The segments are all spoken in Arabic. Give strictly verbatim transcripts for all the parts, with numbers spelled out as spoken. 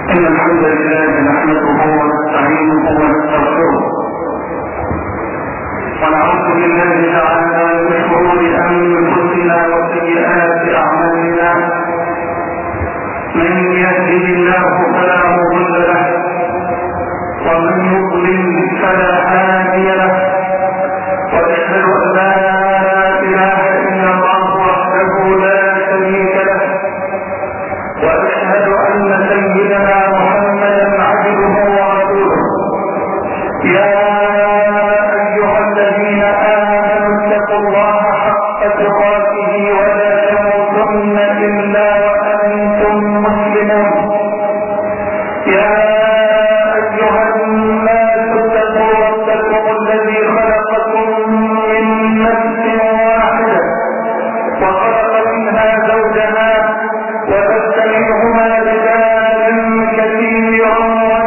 إن الحمد لله نحمده ونستعينه ونستغفره ونعوذ بالله تعالى من شرور أنفسنا وسيئات أعمالنا. من يهده الله فلا مضل له ومن يضلل فلا هادي له، وأشهد أن لا إله إلا الله وحده لا شريك له، وأشهد أن سيدنا محمدا عبده ورسوله. يا أيها الذين آمنوا اتقوا الله حق تقاته ولا تموتن إلا وأنتم مسلمون. يا أيها الناس اتقوا ربكم الذي خلقكم من نفس واحدة وخلق منها زوجها وبث منهما رجالا كثيرا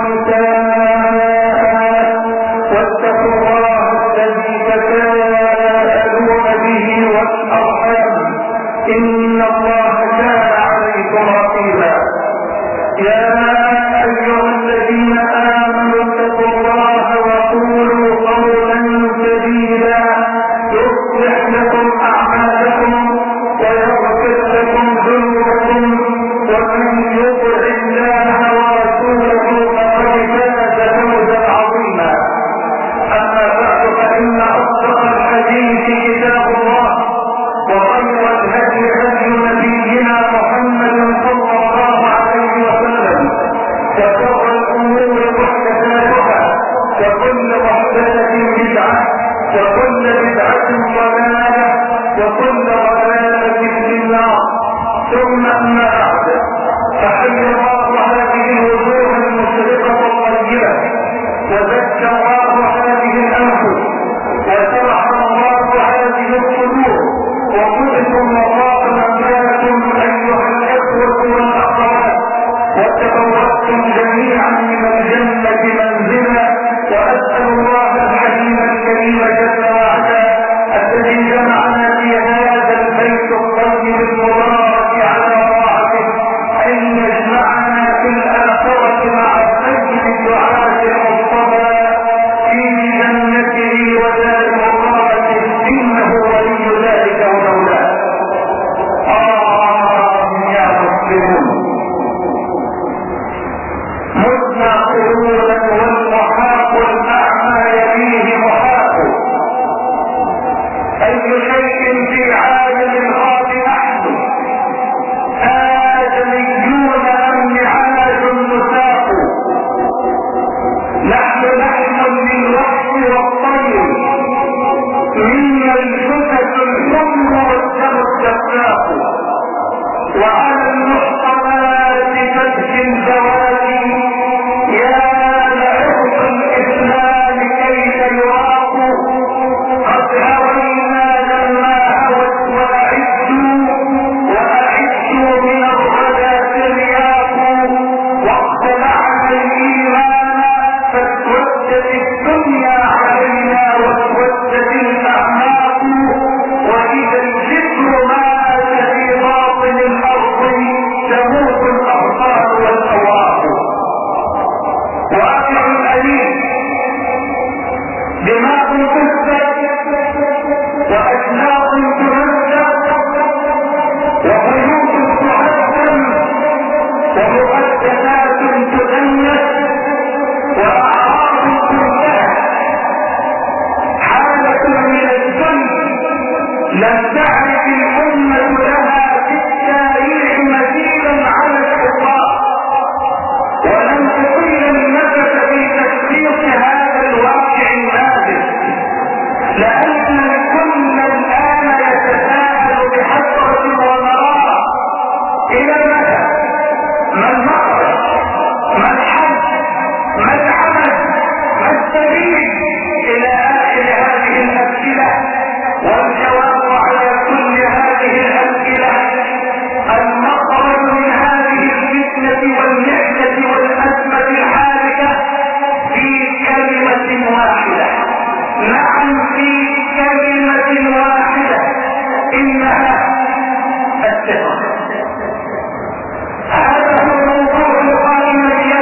ونساء، واتقوا الله الذي تساءلون به والأرحام إن الله كان عليكم رقيبا. يا أيها الذين آمنوا اتقوا الله وقولوا قولا سديدا يصلح لكم أعمالكم ويغفر لكم ذنوبكم، ومن يطع الله ورسوله فقد فاز فوزا عظيما. أما بعد، فإن أصدق الحديث كتاب الله، وخير الهدي هدي نبينا محمد صلى الله عليه وسلم، وشر الأمور محدثاتها، وكل محدثة بدعة، وكل بدعة ضلالة، وكل ضلالة في النار. ثم أما بعد، فحي الله هذه الوجوه المشرقة الطيبة، وزكى الله هذه الأنفس، وشرح الله هذه الصدور، وقلتم وطاب مكانكم أيها الإخوة والأخوات، وتبوأتم جميعا من الجنة منزلا. وأسأل الله الحليم الكريم جل وعلا الذي جمعنا في هذا البيت الطيب المبارك على طاعته أن يجمعنا في الآخرة مع سيد الدعاة المصطفى في جنته ودار مقامته، إنه ولي ذلك ومولاه. آمين يا مسلمون. متنا قرونا والمحاق الأعمى يليه محاق. أي شيء في عالم الأرض نحن آدميون أم نعاج نساق. نحن لحم للوحش والطير، منا الجثث الحمر والدم الدفاق. وعلى المحصنات تبكي الزواج، يا لعرف الإسلام كيف يراق. قد هوينا لما هوت وأعدوا، وأعدوا من الغدا ترياق. واقتلعنا الإيمان فاسودت الدنيا علينا واسودت الأعماق. وإذا الذكر مات في باطن الأرض تموت الأبصار والأواق. واقع الأليم، دماء تسفك وأجناق تمزق وبيوت تهدم ومقدسات تدنس وأعراض تنتهك. حالة من الذل لم تعرف الأمة لها في التاريخ مثيلا على الإطلاق، ولم تطيل النفس في تشخيص هذا الواقع النادر، لأن الكل الآن يتساءل بحسرة ومرارة: إلى متى؟ ما المخرج؟ ما الحل؟ ما العمل؟ ما السبيل؟ إلى آخر هذه الأسئلة. والجواب على كل هذه الأسئلة المخرج من هذه الفتنة والنعمة والأزمة الحادثة في كلمة واحدة. نعم، في كلمة واحدة، إنها الثقة. هذا هو الموضوع القائم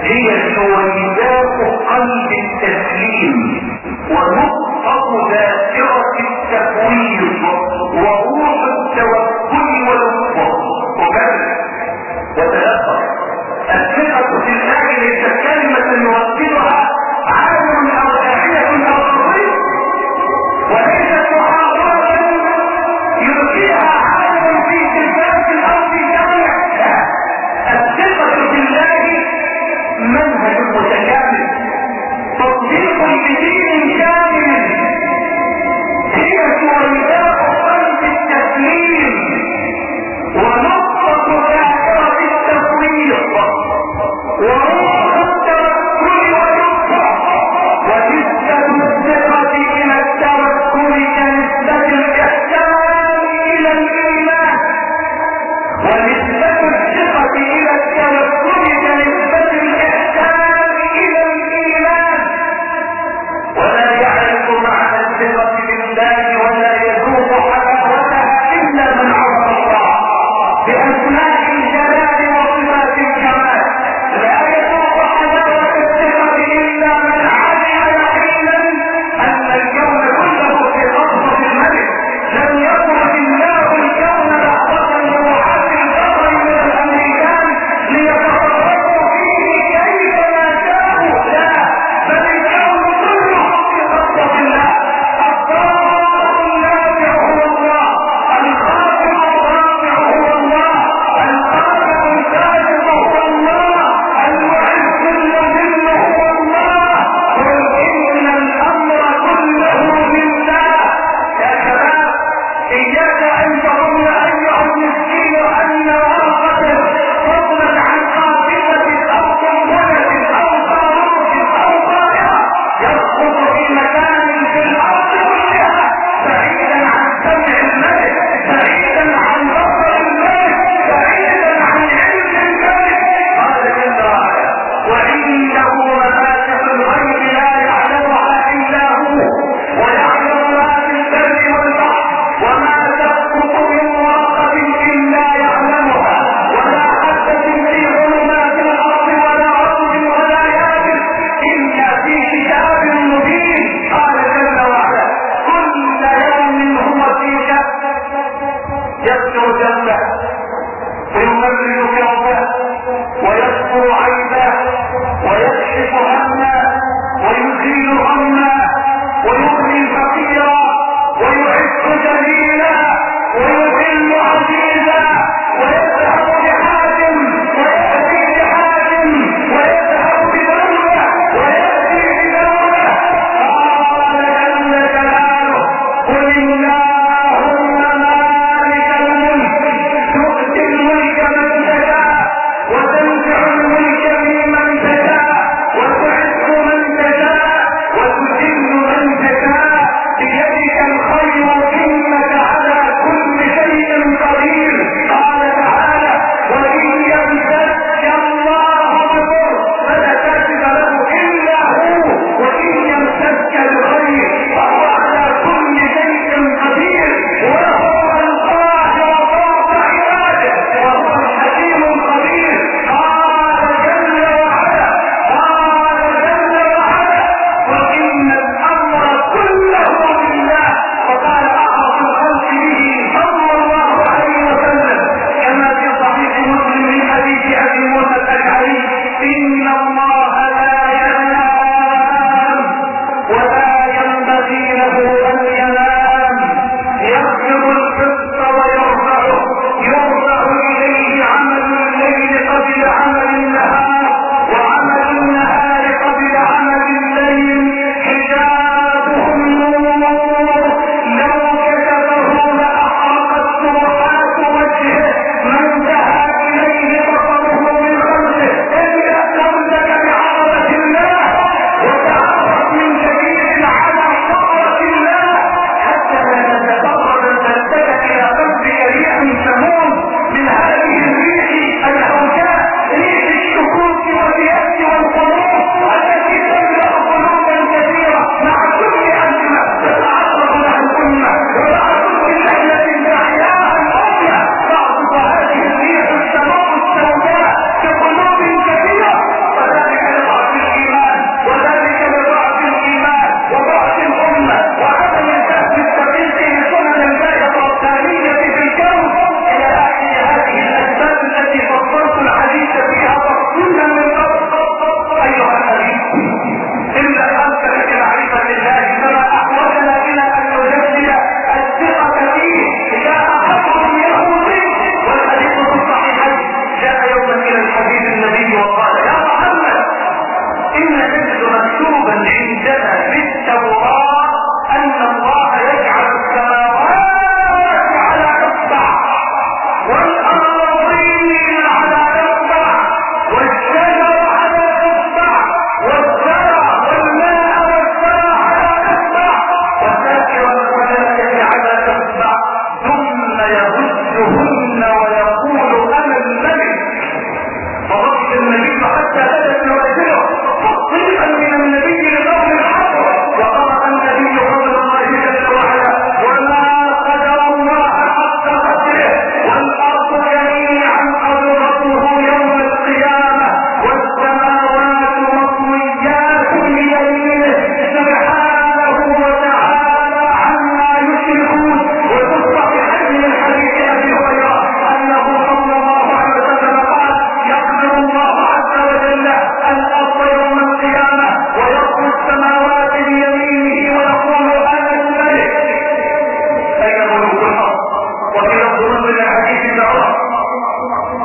هي شويبات قلب التسليم ونقطة ذاكرة التفويض وروح التوكل والصبر. وكذا وتلقى الثقة في الله ليس كلمة يوكلها عالم أو داعية أو طبيب، وليست محاضرة يلقيها عالم في تلفاز أو في جامع. الثقة في الله منهج متكامل، تطبيق بدين كامل، هي شويباء قلب التسليم ونقطة ذاكرة التفويض وروح التوكل واليسر، ونسبة الثقة إلى التوكل كنسبة الإحسان إلى الإيمان، ونسبة الثقة إلى التوكل كنسبة الإحسان إلى الإيمان. ولا يعرف معنى الثقة بالله ولا يذوق حلاوتها إلا من عرف الله بأسماء الجلال وصفات الكمال. لا يذوق حلاوة الثقة إلا من علم يقينا أن الكون كله في قبضة الملك. لم يترك الله الكون لحظة لروحات البشر من الأمريكان ليتصرفوا فيه كيفما شاءوا، لا، بل الكون كله في قبضة الله. الضار النافع هو الله، الخالق الرافع هو الله، الخالق الخالق هو الله، المعز المذل هو الله. قل إن الأمر كله لله. يا شباب، إياك أن تظن أيها المسكين أن ورقة فضلا عن قافلة أو قنبلة أو صاروخ أو طائرة يسقط في مكان في الأرض كلها بعيدا عن سمع الملك، بعيدا عن بصر الملك، بعيدا عن علم الملك. قال جل وعلا: وعنده مفاتح الغيب لا يعلمها إلا هو، ويعلم ما في البر والبحر، وما تسقط من ورقة إلا يعلمها، ولا حبة في ظلمات الأرض ولا رطب ولا يابس إلا في كتاب مبين. قال جل وعلا: كل يوم هو في شأن، يذكر ذنبه ويمرر كربه ويذكر عيبه ويكشف همه ويزيل غمه ويغني فقيرا ويعز جليلا ويذل عزيزا ويذهب بحاكم ويأتي بحاكم ويذهب بدولة ويأتي بدولة. قال جل جلاله: قل اللهم مالك الملك تؤتي الملك من تشاء وتنزع الملك ممن تشاء وتعز من تشاء وتذل من تشاء، بيدك الخير إنك على كل شيء قدير. قال تعالى: وإن يمسك الله بضر فلا كاشف له إلا هو، وإن يمسك بخير فهو على كل شيء قدير، وهو القاهر فوق عباده وهو الحكيم الخبير. قال جل وعلا قال جل وعلا: وإن الأمر كله لله. وقال أعرف الخلق به صلى الله عليه وسلم كما في صحيح مسلم من حديث أبي موسى الأشعري: إن الله لا ينام ولا ينبغي له أن ينام، يخفض القسط ويرفعه، يرفع إليه عمل الليل قبل عمل النهار، وعمل النهار قبل عمل الليل، حجابهم نور لو كتبه لأحرقت سبحات وجهه ما انتهى إليه بصره من خلقه. ابدأ نفسك بعظمة الله وتعرف من جديد على قدرة الله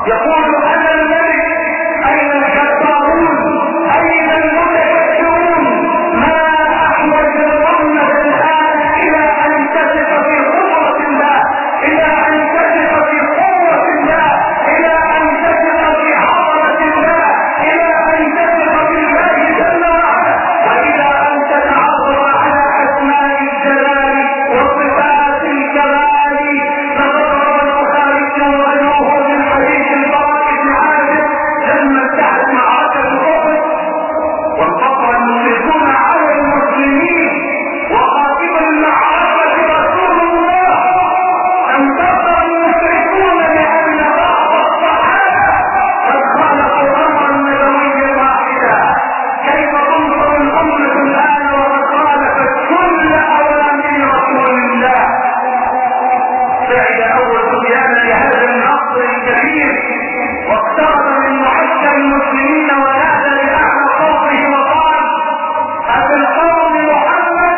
يقول انا الملك، اين الجبارون، اين المتكبرون؟ ما احوج الامه الان الى ان تثق في قدره الله، الى ان تثق في قوه الله، الى ان تثق في عظمه الله، الى ان تثق بالله جل وعلا، والى ان تتعرف على اسماء الجلال وصفات الكمال. فضرب البخاري وغيره من حديث البراء بن عازب لما انتهت معركه احد وانتصر المشركون على المسلمين وخاتم المعركه رسول الله، انتصر المشركون لان بعض الصحابه قد خالفوا امرا نبويا واحدا. كيف تنصر الامه الان وقد خالفت كل اوامر رسول الله؟ سعد اول سفيان لهذا النصر الكبير واقترب من معسكر المسلمين ونادى باعلى صوته وقال: ابي القوم محمد.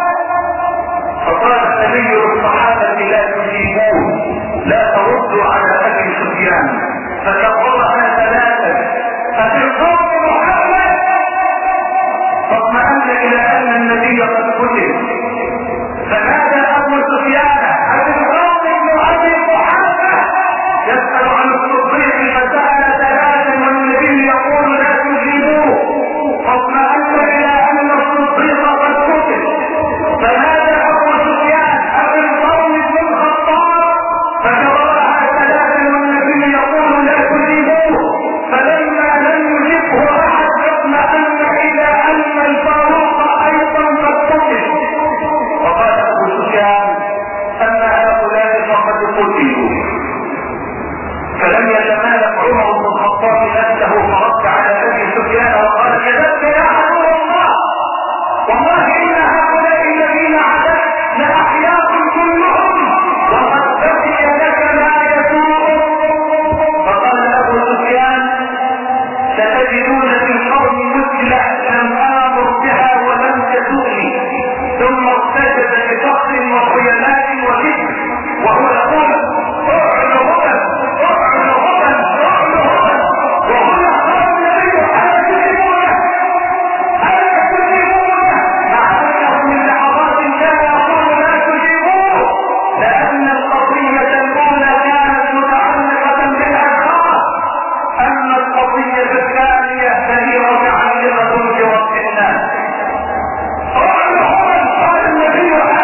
فقال النبي للصحابه: لا تجيبوه، لا تردوا على ابي سفيان. فكررها ثلاثه: ابي القوم محمد. فاطمأن الى ان النبي قد قتل، فنادى ابو سفيان: ابي القوم ابن ابي محمد. يسأل عن الصديق فسأل ثلاثا والنبي يقول: لا تجيبوه. فاطمأن الى ان الصديق قد قتل، فنادى ابو سفيان: ابي القوم ابن الخطاب. فكررها ثلاثا والنبي يقول: لا تجيبوه. فلما لم يجبه احد اطمأن الى ان الفاروق ايضا قد قتل. وقال ابو سفيان: اما هؤلاء فقد قتلوا. فلم يتمالك عمر بن الخطاب نفسه فرد على ابي سفيان وقال: كذبت يا عدو الله، والله ان هؤلاء الذين عدت لاحياء كلهم وقد بقي لك ما يسوء. فقال ابو سفيان: ستجدون في القوم مثله لم امر بها ولم تسوءني. ثم ارتجد بفخر وخيلاء وكذب وهو يقول: اعلى هدى، اعلى هدى، اعلى هدى. وهنا قال النبي: الا تجيبونه، الا تجيبونه، مع انه من لحظات كان يقول: لا تجيبوه، لان القضيه الاولى كانت متعلقه بالاشخاص، اما القضيه الثانيه فهي متعلقه برب الناس. اعلى هدى، قال النبي: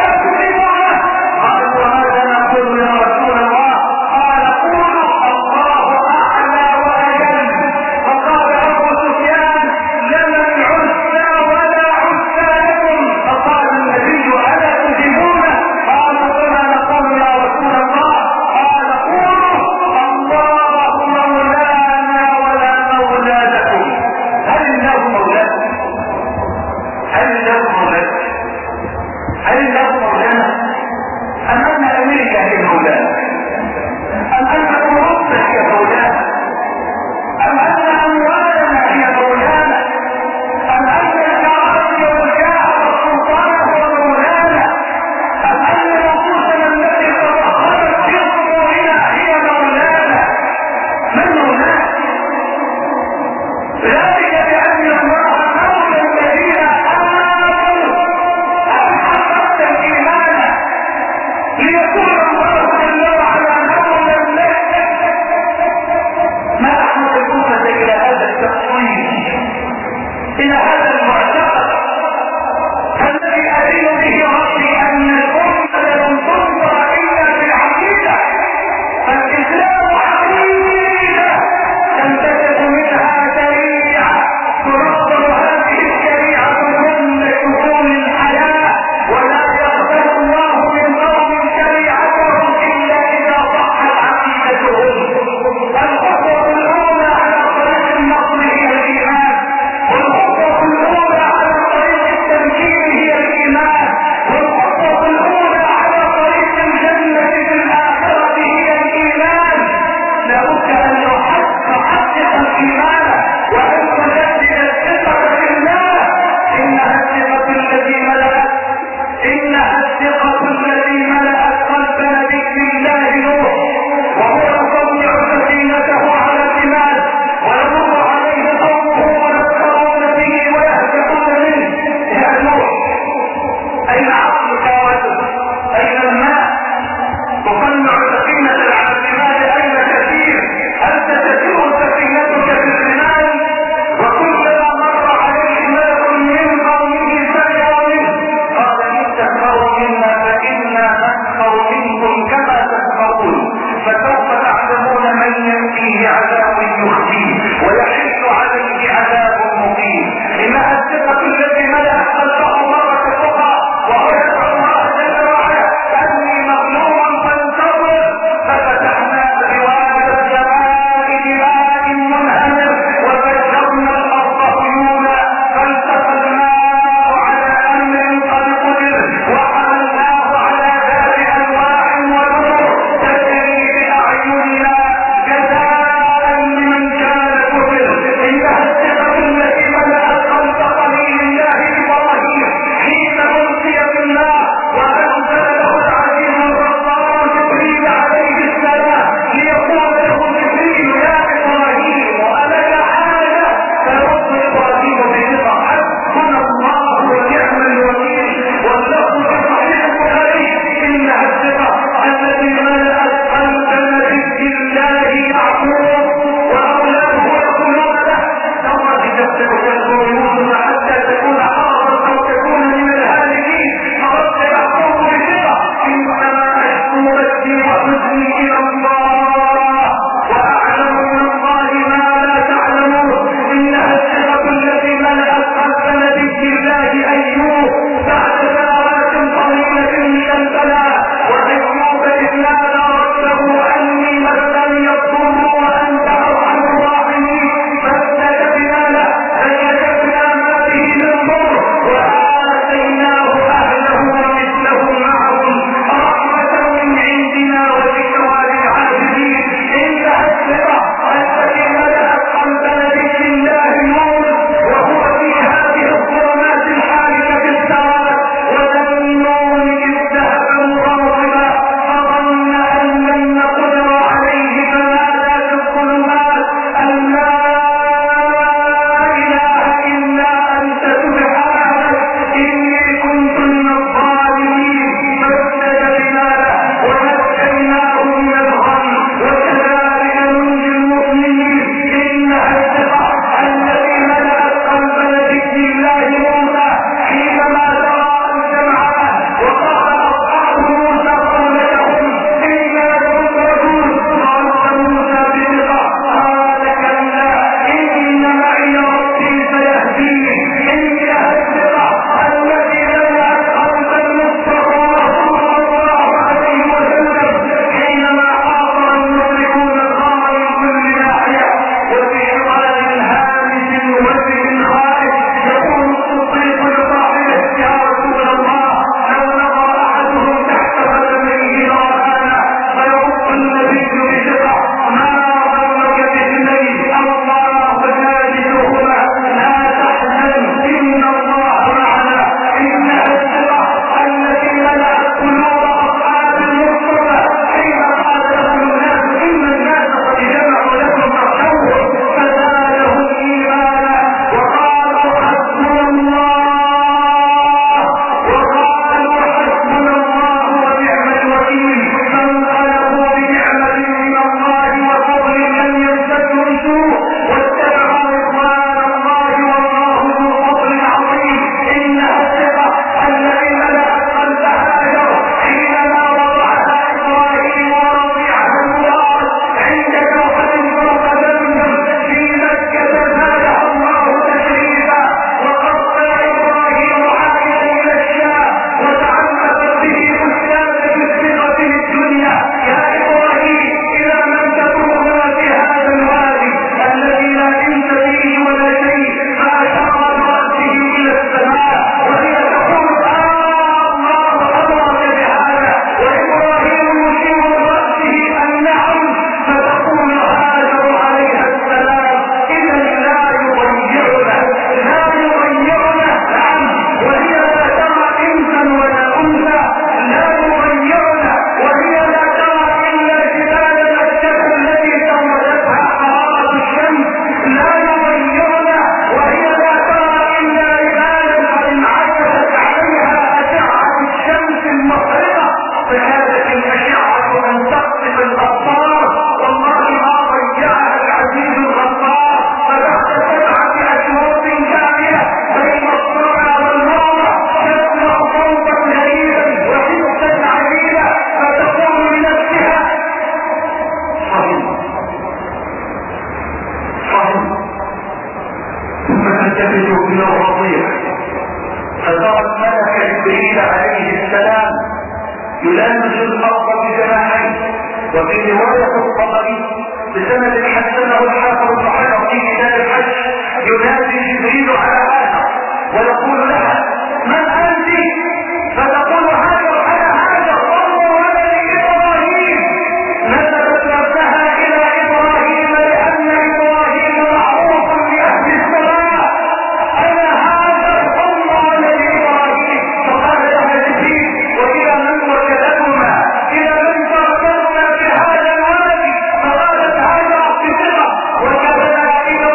تلتفت من الرضيع فترى الملك جبريل عليه السلام يلامس الارض بجناحيه. وفي روايه الطبري بسند حسنه الحافظ بن حجر في كتاب الحج ينادي جبريل على هذا ويقول لها من انت؟ فتقول هاجر انا هاجر ام ولد ابراهيم. نسبت نفسها الى ابراهيم لان ابراهيم معروف لاهل السماء. انا هاجر ام ولد ابراهيم. فقال لها جبريل والى من وكلكما؟ الى من تركتما في هذا الوادي؟ فقالت هاجر بثقه وكذا الى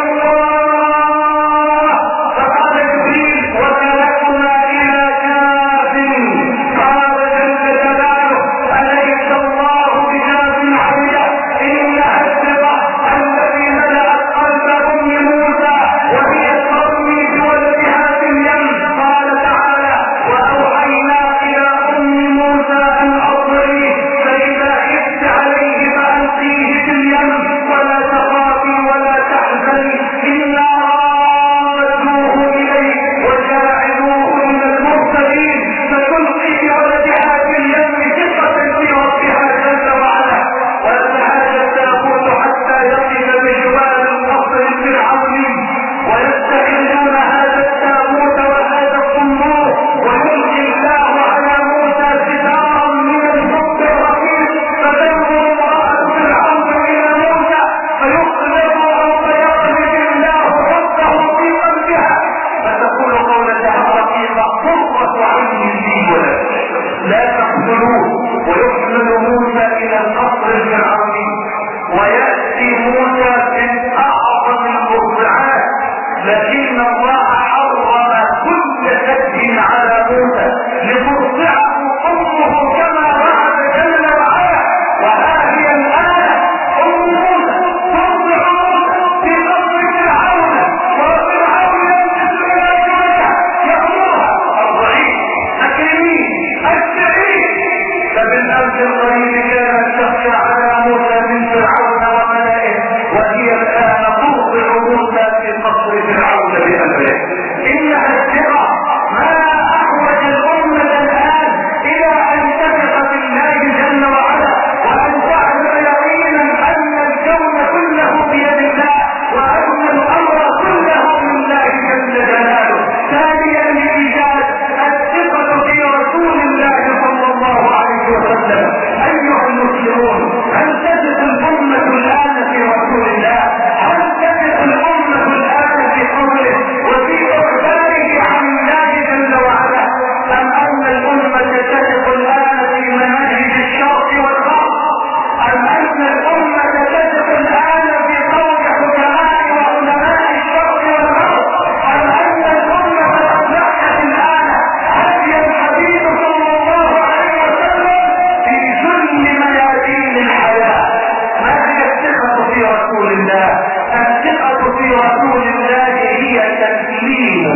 الله. فقال جبريل وكلكما الى كاف. قال جل جلاله اليس الله بكاف عبده انها الثقه التي ملأت قلب ام موسى وهي ترمي بولدها في اليم. قال تعالى واوحينا الى ام موسى ان اضربيه فاذا خفت عليه فالقيه في اليم ولا تخافي ولا تحزني انا رادوه اليك وجاعلوه من المرسلين. فتلقي بولدها في اليم ثقه في ربها جل وعلا. ويتحاشى التابوت حتى يقف بجوار القصر الفرعوني ويستحلون هذا التابوت وهذا الصندوق ويلقي الله على موسى ستارا من الحب الرقيق. فتنظر امراه فرعون الى موسى فيخبر او فيقذف الله حبه في قلبها فتقول قولتها الرقيقه قرة عين لي ولد لا تقتلوه. ويحمل موسى الى القصر الفرعوني وياتي موسى من اعظم المرضعات لكن الله حرم كل سد على موسى لترضعه امه كما وعد جل وعلا. وها هي الان ام موسى ترضع موسى في قصر فرعون وفرعون ينزل الى جوارها يامرها ارضعيه اكرميه اشبعيه. فبالامس القريب كانت تخشى على موسى من فرعون وملئه وهي الان ترضع موسى في قصر فرعون بامره. انها الثقه ما احوج الامه الان الى ان تثق بالله جل وعلا وان تعلم يقينا ان الكون كله بيد الله وان الامر كله لله جل جلاله. ثانيا الايجاد الثقه في رسول الله صلى الله عليه وسلم. ايها المسلمون هل تثق الامه الان في رسول الله؟ هل تثق الامه الان في قوله وفي اخباره عن الله جل وعلا؟ ام ان الامه تثق الان في مناهج الشرق والغرب؟ ام ان الامه تثق الان في قول حكماء وعلماء الشرق والغرب؟ ام ان الامه اصبحت الان هدي الحبيب صلى الله عليه وسلم في كل ميادين الحياه؟ ما هي الثقه في رسول الله؟ الثقه في رسول الله هي تسليم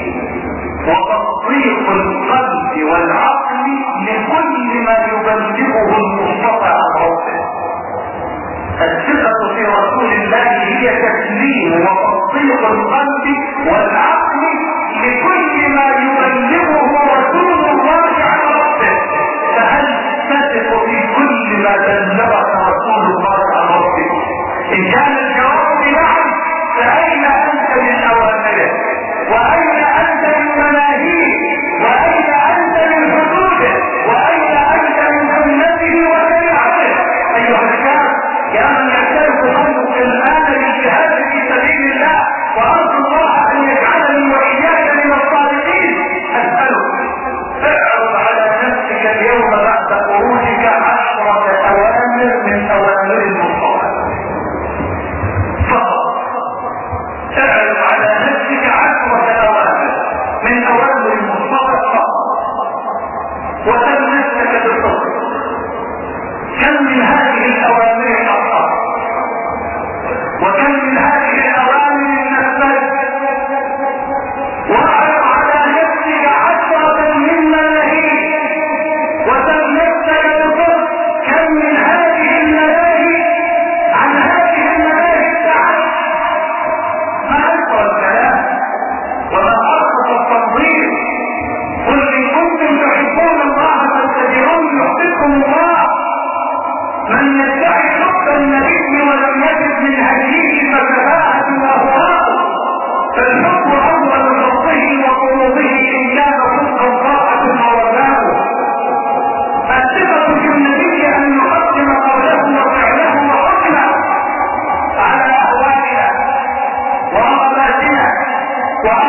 وتصديق القلب والعقل لكل ما يبلغه المصطفى عن ربه. الثقة في رسول الله هي تسليم وتصديق القلب والعقل لكل ما يبلغه رسول الله عن ربه. فهل تثق في كل ما بلغك رسول الله عن ربه؟ إن كان الجواب نعم فأين أنت من أوامره؟ وأين أنت من مناهيه؟ وأين أنت من حدوده؟ وأين أنت من سنته وشريعته؟ أيها الشباب يا من يعترف قلبك الآن بالجهاد في سبيل الله وأنتم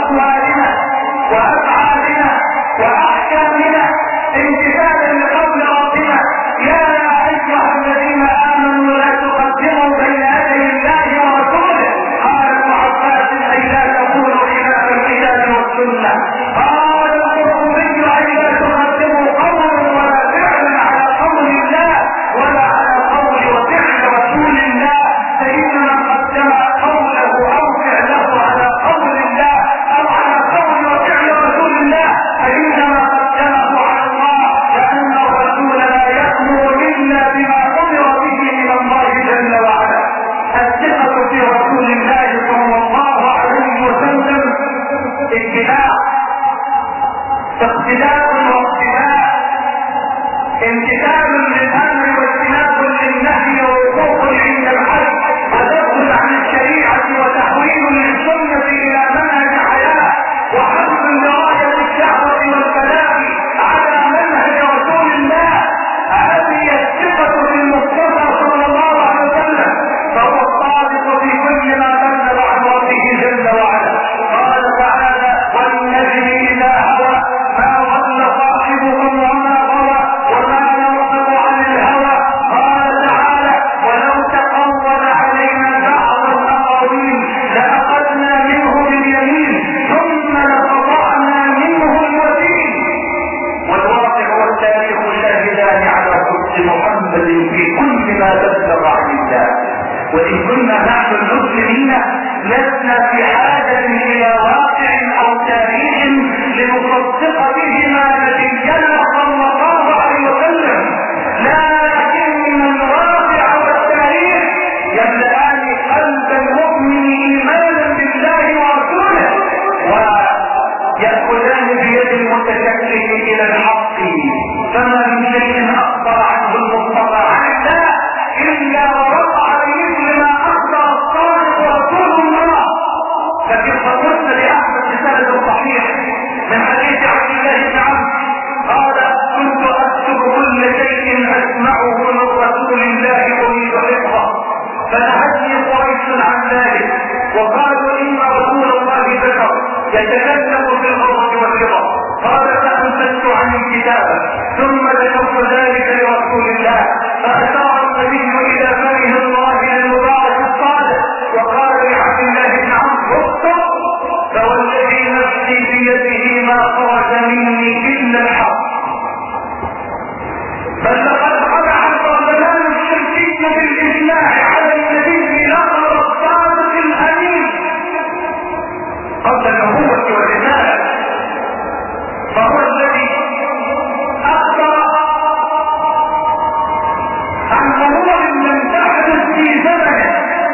باقوالنا وافعالنا واحكامنا امتثالا لقول ربنا يا ايها الذين امنوا لا تقدموا بين يدي الله ورسوله. قال ابن عباس اي لا تقولوا خلاف الكتاب والسنه. قال القرطبي اي لا تقدموا قولا ولا فعلا على قول الله ولا على قول وفعل رسول الله. فانما قدم قوله او فعله على قول الله او على قول وفعل رسول الله فانما قدمه على الله، لان الرسول لا يامر الا بما امر به من الله جل وعلا. الثقه في رسول الله صلى الله عليه وسلم اتباع، اقتداء واقتداء، امتثال للامر واجتناب للنهي ووقوف عند الحد ودخل عن الشريعه وتحويل للسنه الى منهج حياه وحفظ لرايه الشهوه والكلام على منهج رسول الله. هذه الثقه في المصطفى صلى الله عليه وسلم، فهو الصادق في كل ما بلغ عن ربه جل وعلا. قال تعالى والنجم اذا هوى ما ضل صاحبكم وما غوى وما ينطق عن الهوى. قال تعالى ولو تقول علينا بعض الاقاويل لاخذنا منه باليمين ثم لقطعنا منه الوتين. والواقع والتاريخ شاهدان على صدق محمد في كل ما بلغ عن الله. وان كنا نحن المسلمين لسنا في حاجه الى واقع او تاريخ لنصدق به ما نبينا صلى الله عليه وسلم، لكن الواقع والتاريخ يملأان قلب المؤمن ايمانا بالله ورسوله ويأخذان بيد المتشكك الى الحق. فما من شيء اخبر عنه المصطفى عنا الا ووقع بمثل ما اخبر الصادق رسول الله. ففي قصة لاحمد بسند صحيح من حديث عبد الله بن عمرو قال كنت اكتب كل شيء اسمعه من رسول الله اريد حفظه فنهتني قريش عن ذلك وقالوا ان رسول الله ذكر يتكلم في الغضب والرضا. قال فانزلت عن الكتاب ثم ذكرت ذلك لرسول الله فاشار النبي الى فمه الراجل المبارك الصالح وقال لعبد الله بن عمرو اكتب فوالذي نفسي بيده ما خرج مني الا الحق. بل لقد خدع الظلام الشركي بالاجماع على النبي لقب الصادق الامين قبل النبوه والرساله، فهو الذي اخبر عن امور لم تحدث في زمنه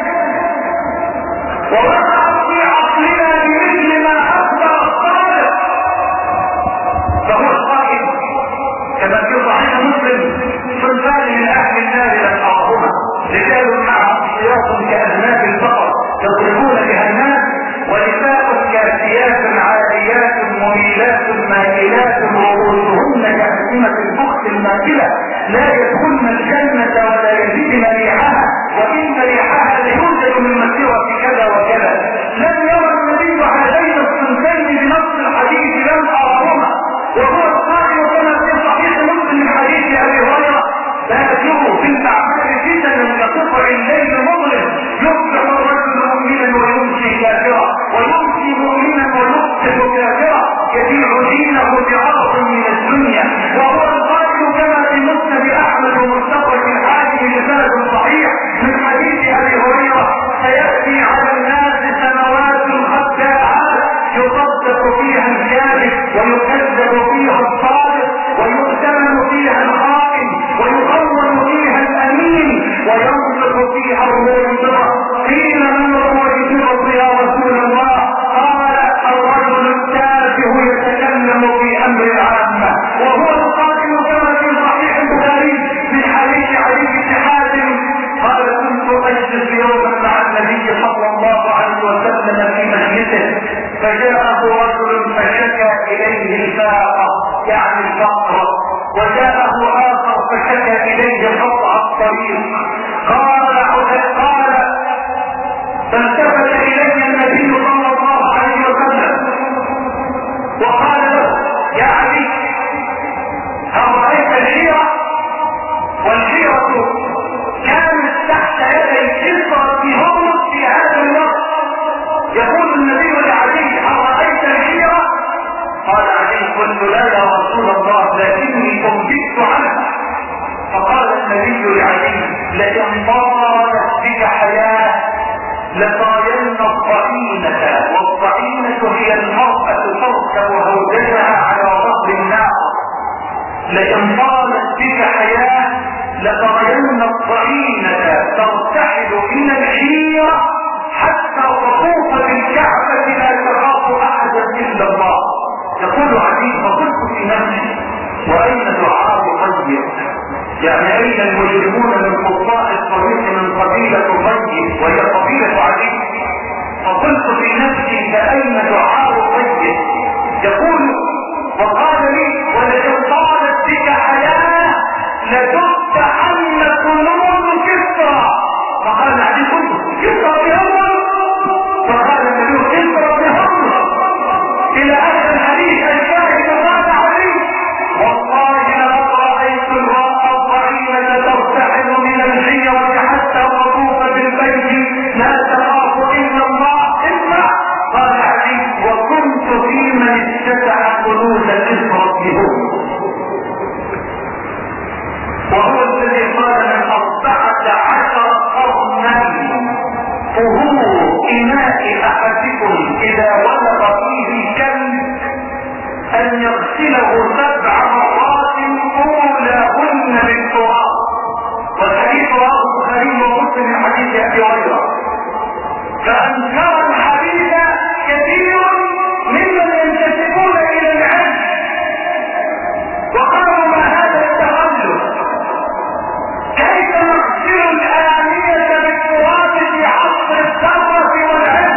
ووقعت في عقلنا بمثل ما اخبر الصادق. فهو القائل كما في صحيح مسلم صنفان من اهل النار لم ارهما رجال معهم سياط كاذناب البقر يضربون بها الناس ونساء كاسيات عاريات مميلات مائلات رؤوسهن كأسمة البخت الماكلة لا يدخلن الجنة ولا يجدن ريحها وإن ريحها ليوجد من مسيرة كذا وكذا. لم يرى النبي هذين الصنفين بنص الحديث لم أرهما، وهو القائل كما في صحيح مسلم من حديث أبي هريرة لا تجروا في الأعمال فتنا كقطع الليل مظلم يصبح الرجل مؤمنا ويمشي كافرا ويمشي مؤمنا ويصبح كافرا يبيع دينه بعرض من الدنيا. وهو القائل كما في مسند احمد ومستدرك الحاكم بسند صحيح من حديث ابي هريره سياتي على الناس سنوات خداعات يصدق فيها الكاذب ويكذب فيها الصادق ويؤتمن فيها الخائن ويخون فيها الامين وينطق فيها الرويبضه. قيل من الرويبضه يا رسول الله؟ قال الرجل التافه يتكلم في امر العامه. وهو القائل كما في صحيح البخاري من حديث علي بن حاتم قال كنت اجلس يوما مع النبي صلى الله عليه وسلم في مجلسه فجاءه رجل فشكى اليه الفاقه يعني الفقر وجاءه اخر فشكى اليه قطع الطريق. قال قال فالتفت الي النبي صلى الله عليه وسلم يقول النبي لعلي: هل رأيت الحيرة؟ قال علي: قلت: لا يا رسول الله، لكني أنبئت عنها. فقال النبي لعلي: لئن طالت بك حياة لطايلن الضعينة، والضعينة هي المرأة تركب هودجها على ظهر النار. لئن طالت بك حياة لطايلن الضعينة ترتحل من الحيرة حتى تطوف بالكعبة لا تخاف أحدا إلا الله. يقول علي: فقلت في نفسي: وأين دعاء طيب؟ يعني أين المجرمون من قطاع الطريق من قبيلة طيب وهي قبيلة علي؟ فقلت في نفسي: فأين دعاء طيب؟ يقول: وقال لي: ولئن طالت بك حياة لتفتحن كنوز كسرى. فقال علي: قلت: كسرى بهم؟ فقال النبي: كسرى بهم. إلى آخر الحديث الشاهد قال علي: والله لقد رأيت المرأة الضعينة ترتحل من الحيرة حتى تطوف بالبيت لا تخاف إلا الله. اسمع. قال علي: وكنت في من افتتح كنوز كسرى بهم، وهو الذي قال من أربعة عشر قرنا طهور إناء أحدكم إذا ولغ فيه كلب أن يغسله سبع مرات أولاهن بالتراب. والحديث رواه البخاري ومسلم من حديث أبي هريرة. فأنكر الحديث كثير ممن ينتسبون إلى العلم وقالوا: ما هذا التخلف؟ كيف نغسل الآنية بالتراب في عصر الثورة والعلم؟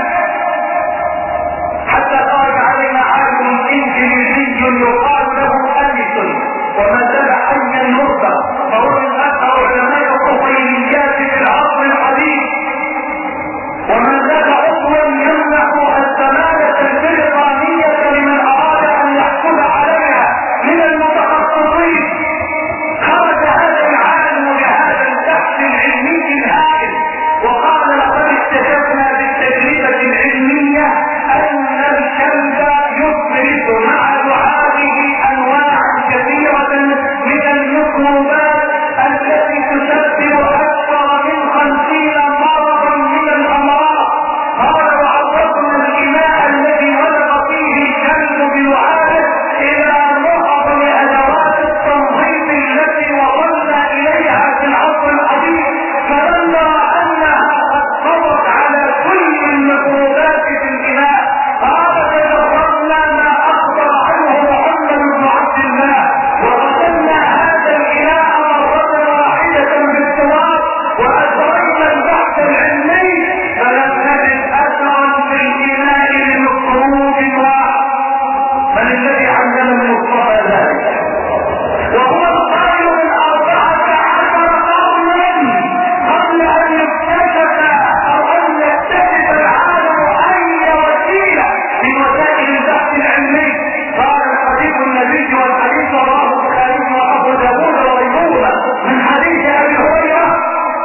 حتى خرج علينا عالم انجليزي يقال له أليسون وما زال حيا يرزق، فهو من أكثر علماء الطفيليات في العصر الحديث، وما زال عضوا يمنح الزمالة البريطانية لمن أراد أن يحصل عليها من المتخصصين. خرج هذا العالم بهذا البحث العلمي الهائل وقال: لقد اكتشفنا بالتجربة العلمية أن الكلب يفرز مع دعائه أنواعا كثيرة من الميكروبات التي تسبب أكثر من خمسين مرضا من الأمراض. قال: وعرضنا الإناء الذي ولغ فيه الكلب بدعائه إلى معظم أدوات التنظيف التي وصلنا إليها في العصر الحديث، فلما أنها قد قضت على كل الميكروبات في الإناء قال: تجربنا ما أخبر عنه محمد بن عبد الله وغسلنا هذا الإناء مرة واحدة بالتراب وأجرينا البحث العلمي فلم نجد أثرا في الإناء لميكروب واحد. من الذي علم المصطفى ذلك؟ وهو القائل من أربعة عشر قرنا قبل أن يكتشف أو أن يكتشف العالم أي وسيلة من وسائل البحث العلمي. قال الحديث النبي والحديث رواه البخاري وأبو داود وغيرهما من حديث أبي هريرة: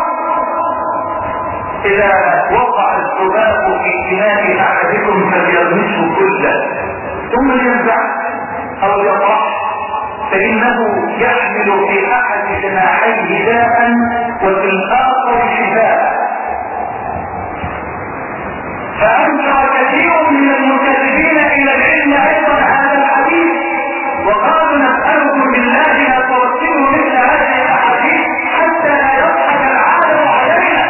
إذا وقع الذباب في إناء أحدكم فليغمسه كله ثم ينزع أو يطرح، فإنه يحمل في أحد جناحيه داء وفي الآخر شفاء. فأنكر كثير من المنتسبين إلى العلم أيضا هذا الحديث وقالوا: نسألكم بالله لا ترسلوا مثل هذه الأحاديث حتى لا يضحك العالم علينا.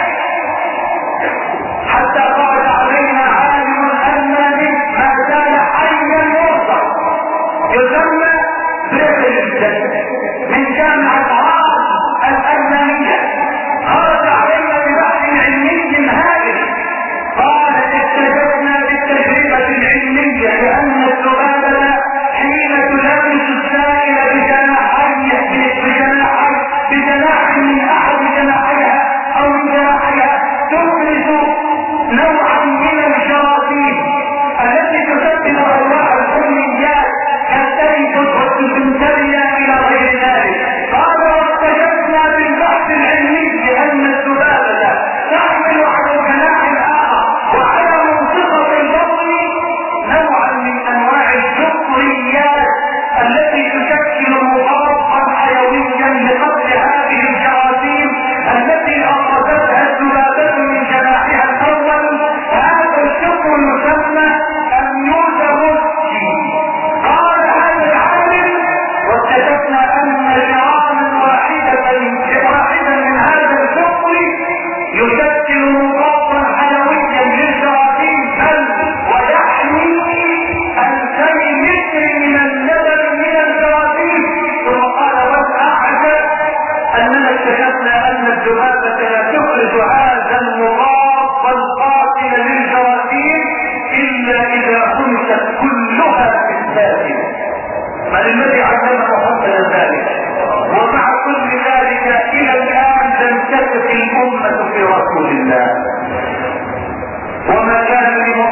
حتى خرج علينا عالم ألماني ما زال حيا يرزق يسمى بريفلد من جامعة راس الألمانية، خرج علينا ببحث علمي هائل. قال: اكتشفنا بالتجربة العلمية لأن الذبابة حين تلامس السائل بجناحي بجناحي بجناح من أحد جناحيها أو جناحيها تفرز نوعا من الجراثيم التي تسبب أنواع الحميات كالتيفوس والديزنتريا إلى غير ذلك. قال: واكتشفنا بالبحث العلمي أن الذبابة تحمل على الجناح الآخر وعلى منطقة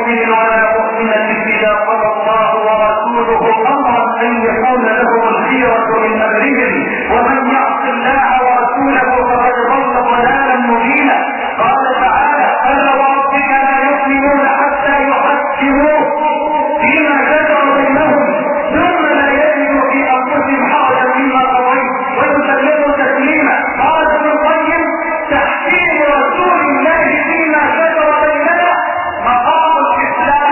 مؤمن ولا مؤمنة إذا قضى الله ورسوله أمرا أن يكون لهم الخيرة من أمرهم ومن يعص الله ورسوله فقد ضل ضلالا مبينا. قال تعالى: فلا وربك لا يؤمنون حتى يحكموك فيما شجر بينهم ثم لا يجدوا في أنفسهم حرجا مما قضيت ويسلموا تسليما. قال ابن القيم: تحكيم رسول الله فيما شجر بيننا مقام الإسلام،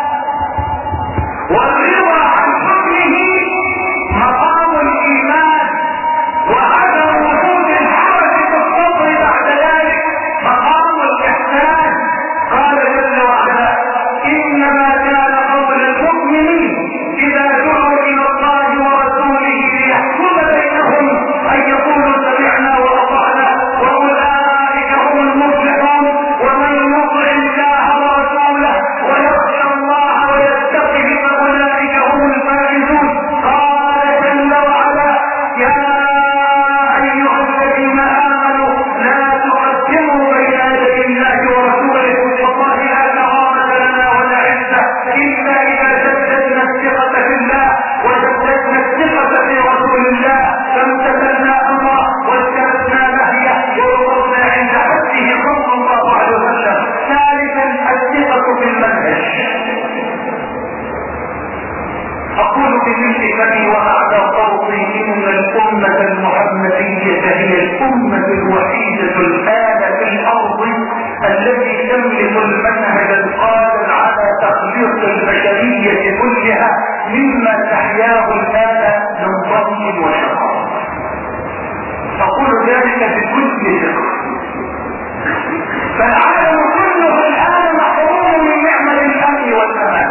والرضا عن حكمه مقام الإيمان، وعدم وجود الحرج في الصبر بعد ذلك مقام الإحسان. قال جل وعلا: إنما كان قول المؤمنين إذا دعوا إلى الله ورسوله ليحكم بينهم أن يقولوا سمعنا وأطعنا وأولئك هم المفلحون. ومن يطع الله ورسوله ويخشى الله ويتقه فأولئك هم الفائزون. قال جل وعلا: يا أيها الذين آمنوا لا تقدموا بين يدي الله ورسوله والله لا كرامة لنا ولا عزة إلا إذا جددنا الثقة في الله وجددنا الثقة في رسول الله فامتثلنا أمره واجتنبنا نهيه ووقفنا عند حده صلى الله عليه وسلم. ثالثا الثقة في المنهج. أقول بمثل فمي وأعلى صوتي: إن الأمة المحمدية هي الأمة الوحيدة الآن في الأرض التي تملك المنهج القادر على تخليق البشرية كلها مما تحياه الآن من ضنك وشقاء. أقول ذلك بكل ثقة. فالعالم كله الآن محروم من نعمة الأمن والأمان،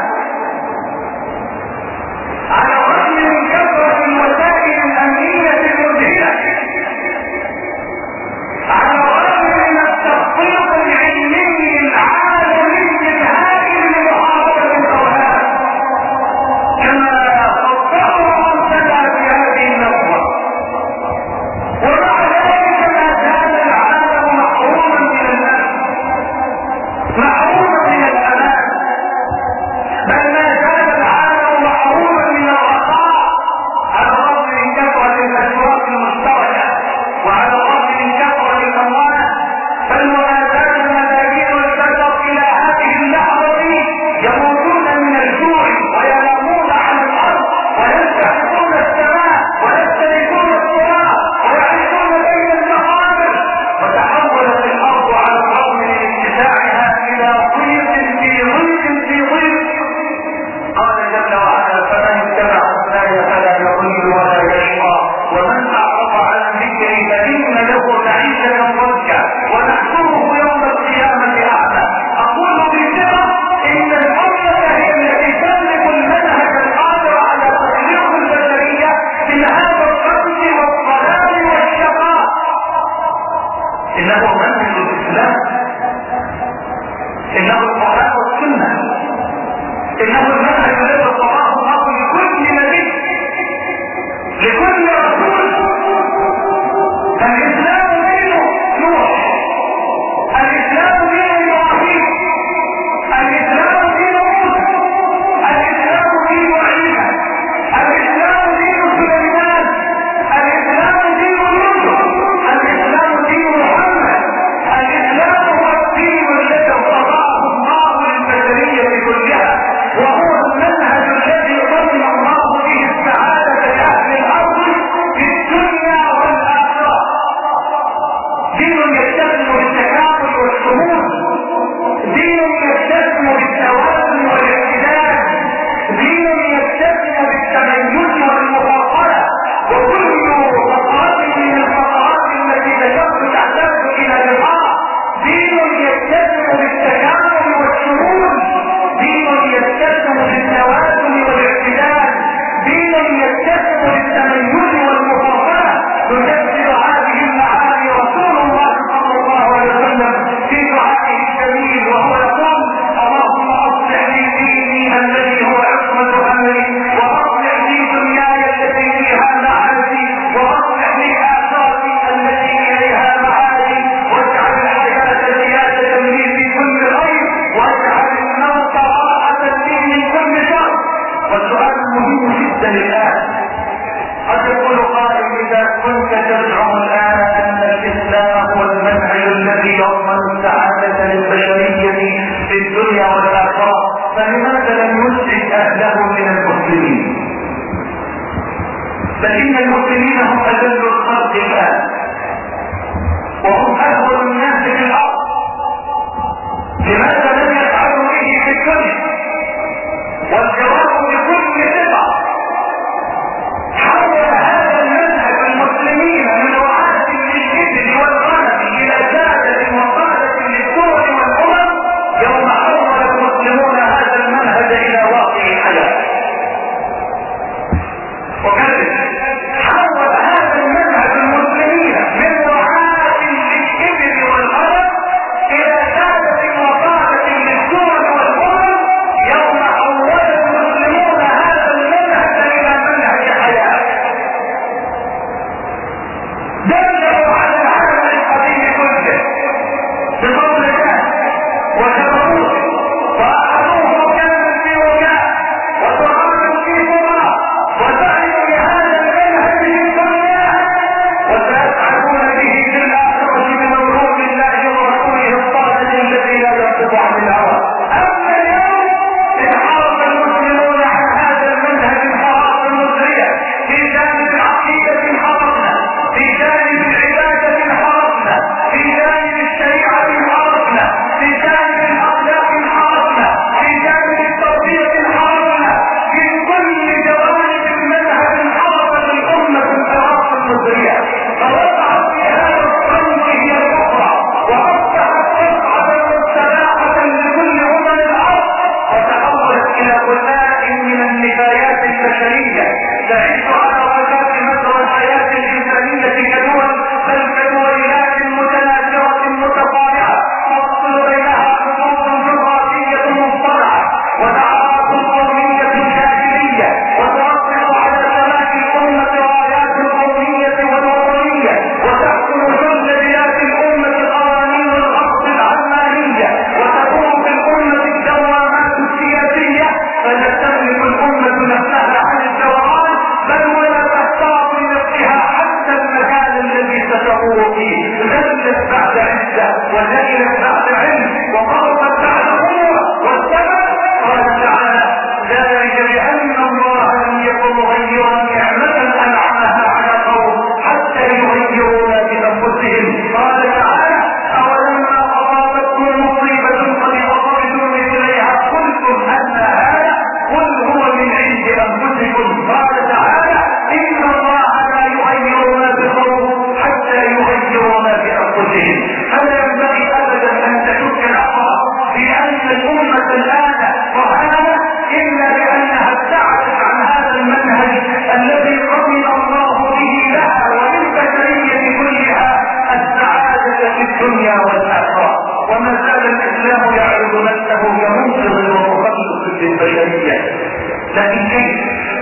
على الرغم من كثرة الوسائل الأمنية المذهلة، على الرغم من التخطيط العلمي العالمي الهائل لمحاربة الإرهاب كما خططه أمثلها في هذه النظرة. ومع ذلك ما زال العالم محروما من الأمن، محروما من الأمان، بل ما زال العالم محروما من الرخاء، على الرغم من كثرة الأشواك المشتركة وعلى الرغم من كثرة الأموال. بل وما زال ملايين البشر إلى هذه اللحظة يموتون من الجوع وينامون على الأرض ويستحقون السماء ويستريحون التراب ويعيشون بين المقابر. وتحولت الأرض على الرغم من اتساعها إلى ضيق في ضيق في ضيق. قال جل وعلا: فمن اتبع هداي فلا يضل ولا يشقى ومن أعرض عن ذكري فإن له معيشة ضنكا ونحشره يوم القيامة أعمى. أقول بثقة: إن الأمة هي التي تملك المنهج القادر على تخليق البشرية من هذا الضنك والضلال والشقاء. إنه منهج الإسلام، إنه القرآن والسنة، إنه المنهج الذي اصطفاه الله لكل نبي لكل رسول. الإسلام دين نوح، الإسلام دين إبراهيم، الإسلام دين موسى، الإسلام دين عيسى، الإسلام دين سليمان، الإسلام دين يوسف، الإسلام دين محمد. الإسلام هو الدين الذي اصطفاه الله للبشرية كلها، وهو المنهج جدا الآن. قد يقول قائل إذا كنت تزعم الآن أن الإسلام هو المنهج الذي يضمن السعادة للبشرية في الدنيا والآخرة، فلماذا لم يسعد أهله من المسلمين؟ بل إن المسلمين هم أجل الخلق الآن، وهم أهون الناس في الأرض. لماذا لم يفعلوا به في الدنيا؟ والجواب بكل ثقة حول هذا المنهج المسلمين من رعاة للإبل والغنم إلى سادة وقادة للدول والأمم يوم حول المسلمون هذا المنهج إلى واقع الحياة. وكذلك حول هذا المنهج المسلمين من رعاة للإبل والغنم إلى سادة وقادة للدول والأمم يوم حول المسلمون هذا المنهج إلى منهج حياة. دلوا على العالم القديم كله بفضل الله وكبروه وأخذوه كامل في وكاء وتعامل في فراغ وسعدوا بهذا المنهج في الدنيا وسيسعدون به في الآخرة بمنهوج الله ورسوله الصادق الذي لا ينطق عن الهوى. أما اليوم انحرف المسلمون عن هذا المنهج انحرافا مزريا. في جانب العقيدة انحرفنا، في جانب العبادة انحرفنا، في جانب الشريعة انحرفنا، في جانب الأخلاق انحرفنا، في جانب التربية انحرفنا، في كل جوانب المنهج انحرفت الأمة انحرافا مزريا. فوقعت في هذا الصمت هي الأخرى وأصبحت صفعة مستباحة لكل أمم الأرض وتحولت إلى غلاء من النفايات البشرية تعيش على غزات مجرى الحياة الإنسانية كدول، بل كدولات متناثرة متطابعة تفصل بينها خطوط جغرافية مصطنعة ودعوات قومية جاهلية وترفع على سماء الأمة رايات القومية والوطنية وتحكم جل بلاد الأمة قوانين الغصب العلمانية وتكون في الأمة الدوامات السياسية فلا تملك الأمة نفسها عن الدوران بل ولا تختار لنفسها حتى المكان الذي ستقوم فيه. ذلت بعد عزة وذلت بعد علم وقربت بعد قوة والسبب قال تعالى ذلك بأن الله لم يكن مغيرا نعمة أنعمها على قوم حتى يغيروا ما بأنفسهم. قال تعالى أولما أصابتكم مصيبة قد أصبتم مثليها قلتم أن هذا قل هو من عند أنفسكم. قال تعالى إن الله لا يغير ما بقوم حتى يغيروا ما بأنفسهم. فلا ينبغي أبدا أن تشك الأمر بأن الأمة الآن رهانة إلا لأنها ابتعدت عن هذا المنهج الذي رضي الله به لها وللبشرية كلها السعادة في الدنيا والآخرة. وما زال الإسلام يعرض نفسه كمنقذ ومخلص للبشرية. لكن كيف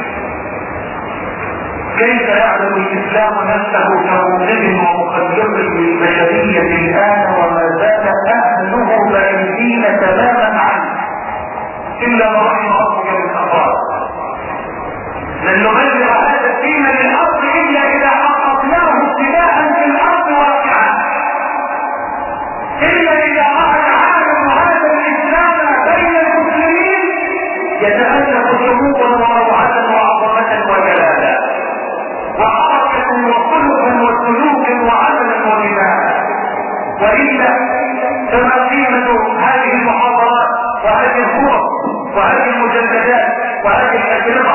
كيف يعرض الإسلام نفسه كمنقذ ومخلص للبشرية الآن وما زال أهله بعيدين تماما عنه إلا ما رحم ربك بالأفراد؟ لن نغير هذا الدين للأرض إلا إذا حققناه ابتداء في الأرض واقعا، إلا إذا رأى العالم هذا الإسلام بين المسلمين يتألف شموخا وروعة وعظمة وجلالا وحركة وخلقا وسلوك وعملا ودماء. وإلا فما قيمة هذه المحاضرات وهذه الصور وهذه المجلدات وهذه الأجربة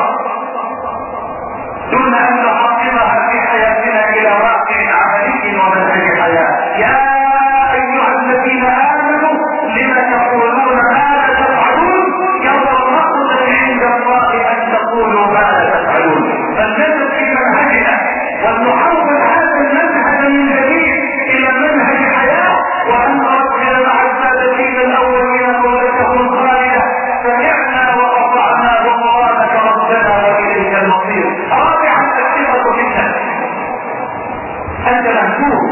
دون أن نحققها في حياتنا إلى واقع عملي ومنهج حياة؟ يا أيها الذين آمنوا لما تقولون ما لا تفعلون كبر مقتا عند الله أن تقولوا ما لا تفعلون. فلنثق في منهجنا ولنحول هذا المنهج من جديد إلى منهج حياة وأن نركز مع السادتين الأولين قولتهم خالدة سمعنا وأطعنا وغفرانك ربنا وإليك المصير. رابعا الثقة بالله. أنت مهزوم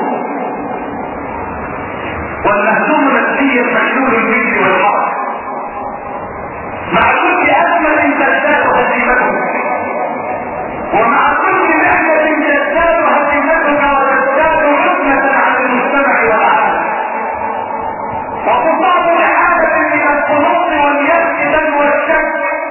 والمهزوم نفسيا مشلول الجيش والحرج مع كل أزمة تزداد هزيمته ومع كل نعمة تزداد هزيمتك وتزداد حكمة على المجتمع والعالم، وتصاب بحالة من القنوط واليأس بل والشك.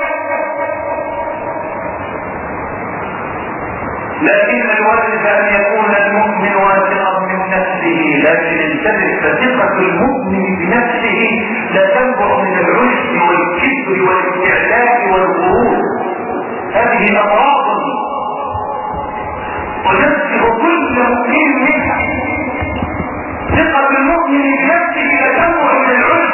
لكن الواجب ان يكون المؤمن واثقا من نفسه، لكن انتبه، فثقة المؤمن بنفسه لا تنبع من العجب والكبر والاستعلاء والغرور. هذه امراض وينزه كل مؤمن منها. ثقة المؤمن بنفسه لا تنبع من العجب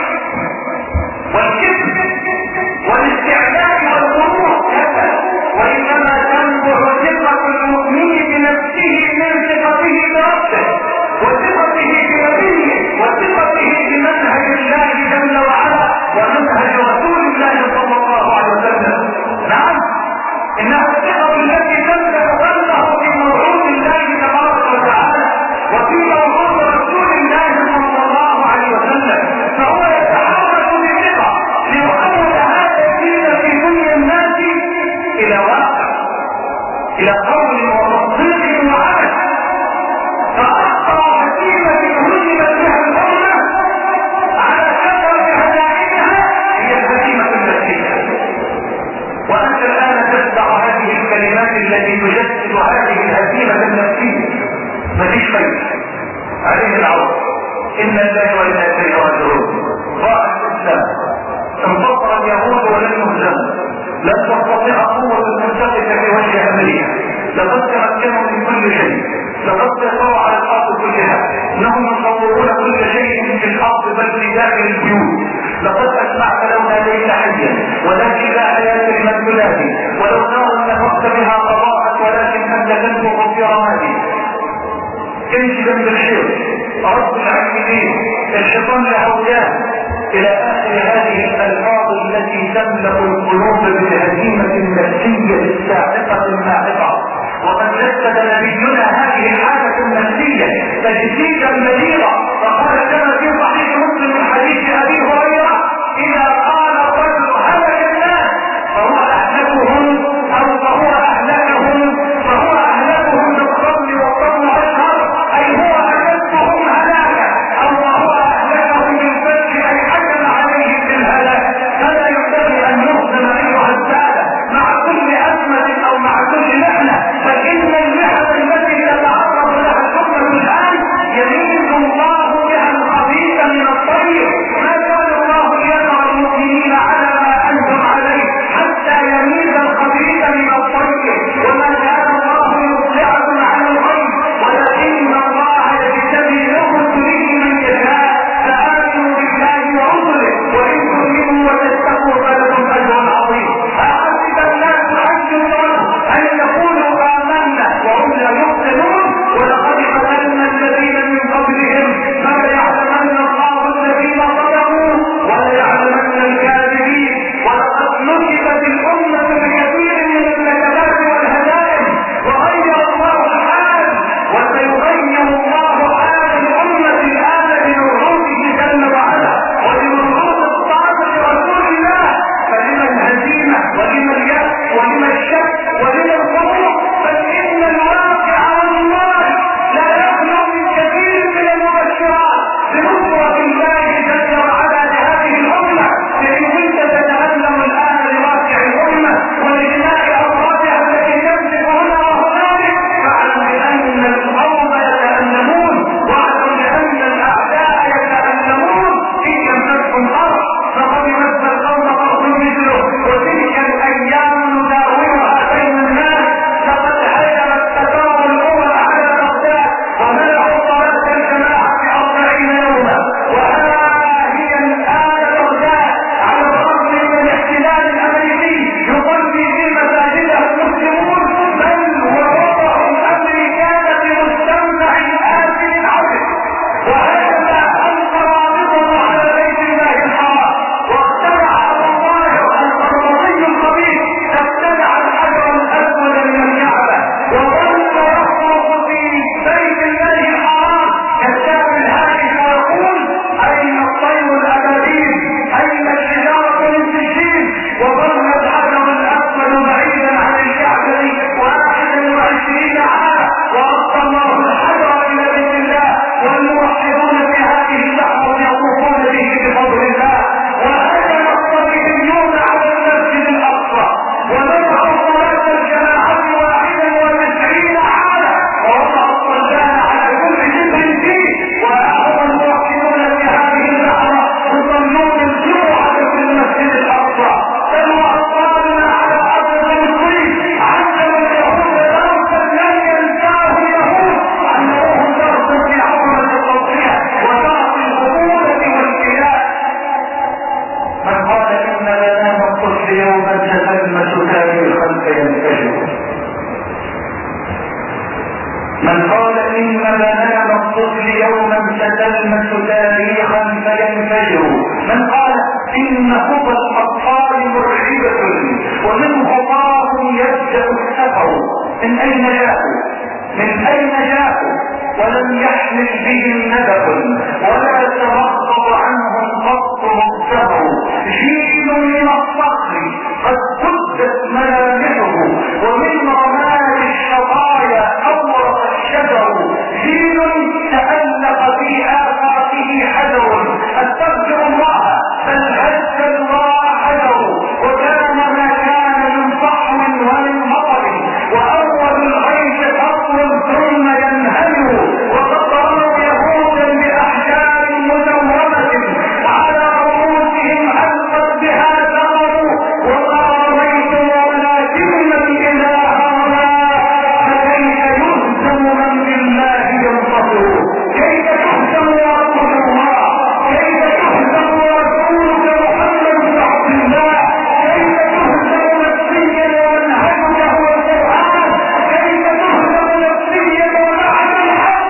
والكبر والاستعلاء والغرور، وانما تنبع ثقة المؤمن بنفسه من ثقته بربه وثقته بنبيه وثقته بمنهج الله جل وعلا ومنهج رسول الله صلى الله عليه وسلم. نعم، انها الثقة التي تملأ قلبه في موعود الله تبارك وتعالى وفي موعود رسول الله صلى الله عليه وسلم، فهو يتحرك بثقة ليحول هذا الدين في دنيا الناس الى واقع، الى قول وتصديق وعمل. فاخطر هزيمة هزمت بها الامة على كثرة هزائمها هي الهزيمة النفسية. وانت الان تتبع هذه الكلمات التي تجسد هذه الهزيمة النفسية، مفيش فايدة، عليه العوض. ان الله وانا اليه راجعون. ضاع الاسلام، انتصر اليهود ولم يهزموا، لن تستطيع قوة المنتقدة في وجه امريكا، لقد تمكنوا من كل شيء، لقد سيطروا على الارض كلها، انهم يصورون كل شيء في الارض بل في داخل البيوت. لقد اسمعت لو ناديت حيا ولكن لا حياة لمن تنادي، ولو نار نفخت بها قضاءت ولكن انت تنفخ في رمادي. امشي جنب الخير، رب العالمين، الشيطان لهودان، الى اخر هذه الالفاظ التي تملأ القلوب بالهزيمة النفسية الساحقة الماحقة. وقد جسد نبينا هذه الحالة النفسية تجسيدا بليغا، فقال كما في صحيح مسلم من حديث ابي هريرة: اذا قال الرجل هلك الناس فهو اهلكهم او فهو اهلكهم فهو اهلكهم بالظن والظن اشهر، اي هو اشدهم هلاكا او فهو اهلكهم بالفتح اي حكم عليهم بالهلاك. فلا ينبغي ان يحزن ايها الساده مع كل ازمه او مع كل محنه، فان المحن التي تتعرض لها الامه الان يميز الله بها الخبيث من الطيب. ما كان الطفل يوما تتلمس تاريخا فينتشر. من قال إن منام الطفل يوما تتلمس تاريخا فينفجر. من قال إن خطى الأطفال مرعبة ومن خطاهم يبدأ السفر. من أين جاءوا؟ من أين جاءوا؟ ولم يحمل بهم نبأ ولا ترقب عنهم قط مقتهر. جيل من الصخر قد سدت ملامحه ومن رمال الشظايا أورق الشجر. جيل تألق في آفاقه حذر. أستغفر الله بل هز الله حذر. وكان ما كان من صحو ومن مطر وأول الغيث فصل ثم ينهمر. وقد رأوا يهودا بأحجار مدورة على رؤوسهم ألقت بها ثمر. وما رميت ولكن الإله رمى. فكيف يهزم من بالله ينتصر؟ كيف تهزم يا رسول الله؟ كيف تهزم رسولك محمد بن عبد الله؟ كيف تهزم نفسيا ومنهجك هو القرآن؟ كيف تهزم نفسيا ومعك الحق؟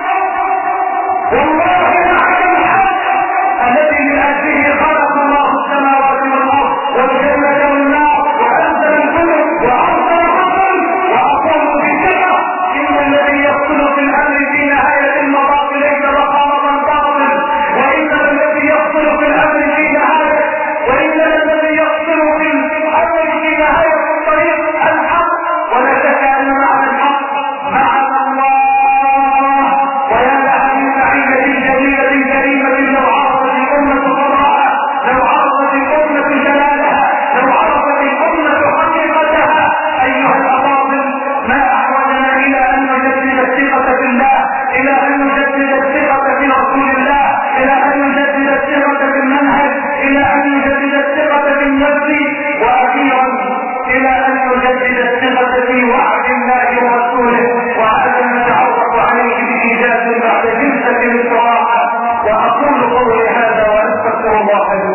والله معك الحق الذي من أجله خلق الله السماوات والأرض والجنة والنار وأنزل الكتب وأرسل الرسل. وأقول بالثقة إن الذي يقتل في الأمر في نهاية المطاف ليس رقابة باطل. وإن الذي يقتل في الأمر في نهاية وإن الذي يقتل في الأمر في نهاية الطريق الحق. ولا شك أن معنى الحق معنى الله. ويا لها من سعيدة جميلة كريمة لو عرفت الأمة قضاءها، لو عرفت الأمة جلالها، لو عرفت الأمة حقيقتها. أيها الأفاضل، ما أحوجنا إلى أن نجدد الثقة في الله، إلى أن نجدد الثقة في رسول الله، إلى أن نجدد الثقة في المنهج، إلى أن نجدد الثقة في النفس، وأخيرا إلى أن نجدد الثقة في وعد الله ورسوله. وهذا نتعرف عليه بإيجاز بعد جلسة الاستراحة. وأقول قولي هذا وأستغفر الله لي.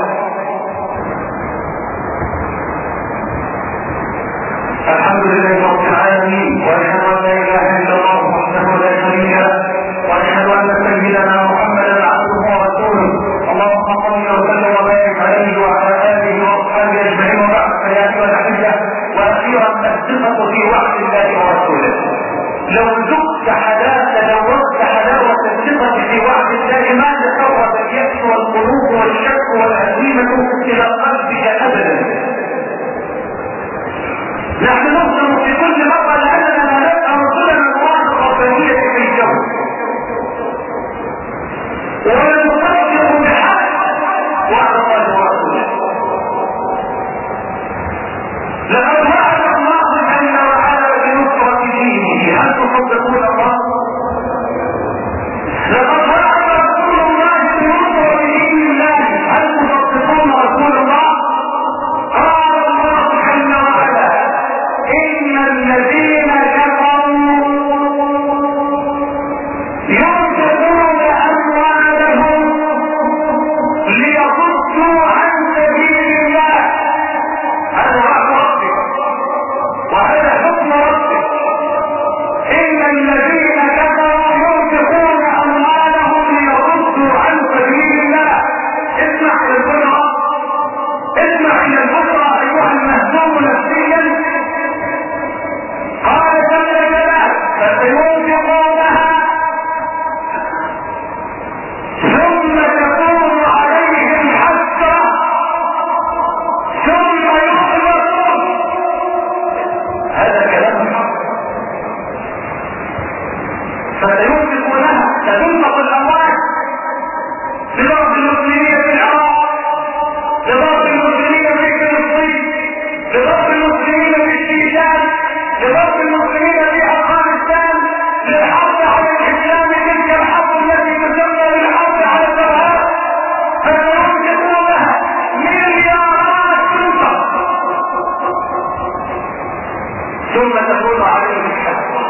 الحمد لله رب العالمين، وأشهد أن لا إله إلا الله وحده لا شريك له، وأشهد أن سيدنا محمدا عبده ورسوله. اللهم صل وسلم وبارك عليه وعلى آله وأصحابه أجمعين. وبعد فيا أيها الأحبة، وأخيرا الثقة في وعد الله ورسوله. لو ذقت حلاوة لو وقت حلاوة الثقة في وعد الله ما تسرب اليأس والقلوب والشك والهزيمة إلى قلبك أبدا. نحن نظلم في كل مرة لأننا لا نفهم صلة الله الربانية في الجو، ونصدق بحق وعد الله ورسوله. لقد وعد الله جل وعلا بنصرة دينه. هل تصدقون الله؟ لقد وعد رسول الله بنصرة دين الله. هل تصدقون رسول الله؟ قال الله جل وعلا: إن الذين كفروا ينفقون أموالهم ليصدوا عن سبيل الله. هذا وعد ربك وهذا حكم ربك. إن الذين كفروا ينفقون أموالهم ليصدوا عن سبيل الله. اسمع إلى البشرى، اسمع إلى البشرى أيها المهزوم نفسيا. قال جل جلاله: فسينفقونها ثم تكون عليهم حسرة ثم يخلصون. هذا كلام الحق. فسينفقونها، ستنفق الأموال لضرب المسلمين في العراق، لضرب المسلمين في فلسطين، لضرب المسلمين في الشيشان، لضرب المسلمين في أفغانستان، للحرب على الإسلام، تلك الحرب التي تسمى بالحرب على الإرهاب. فسينفقونها مليارات تنفق ثم تكون عليهم حسرة.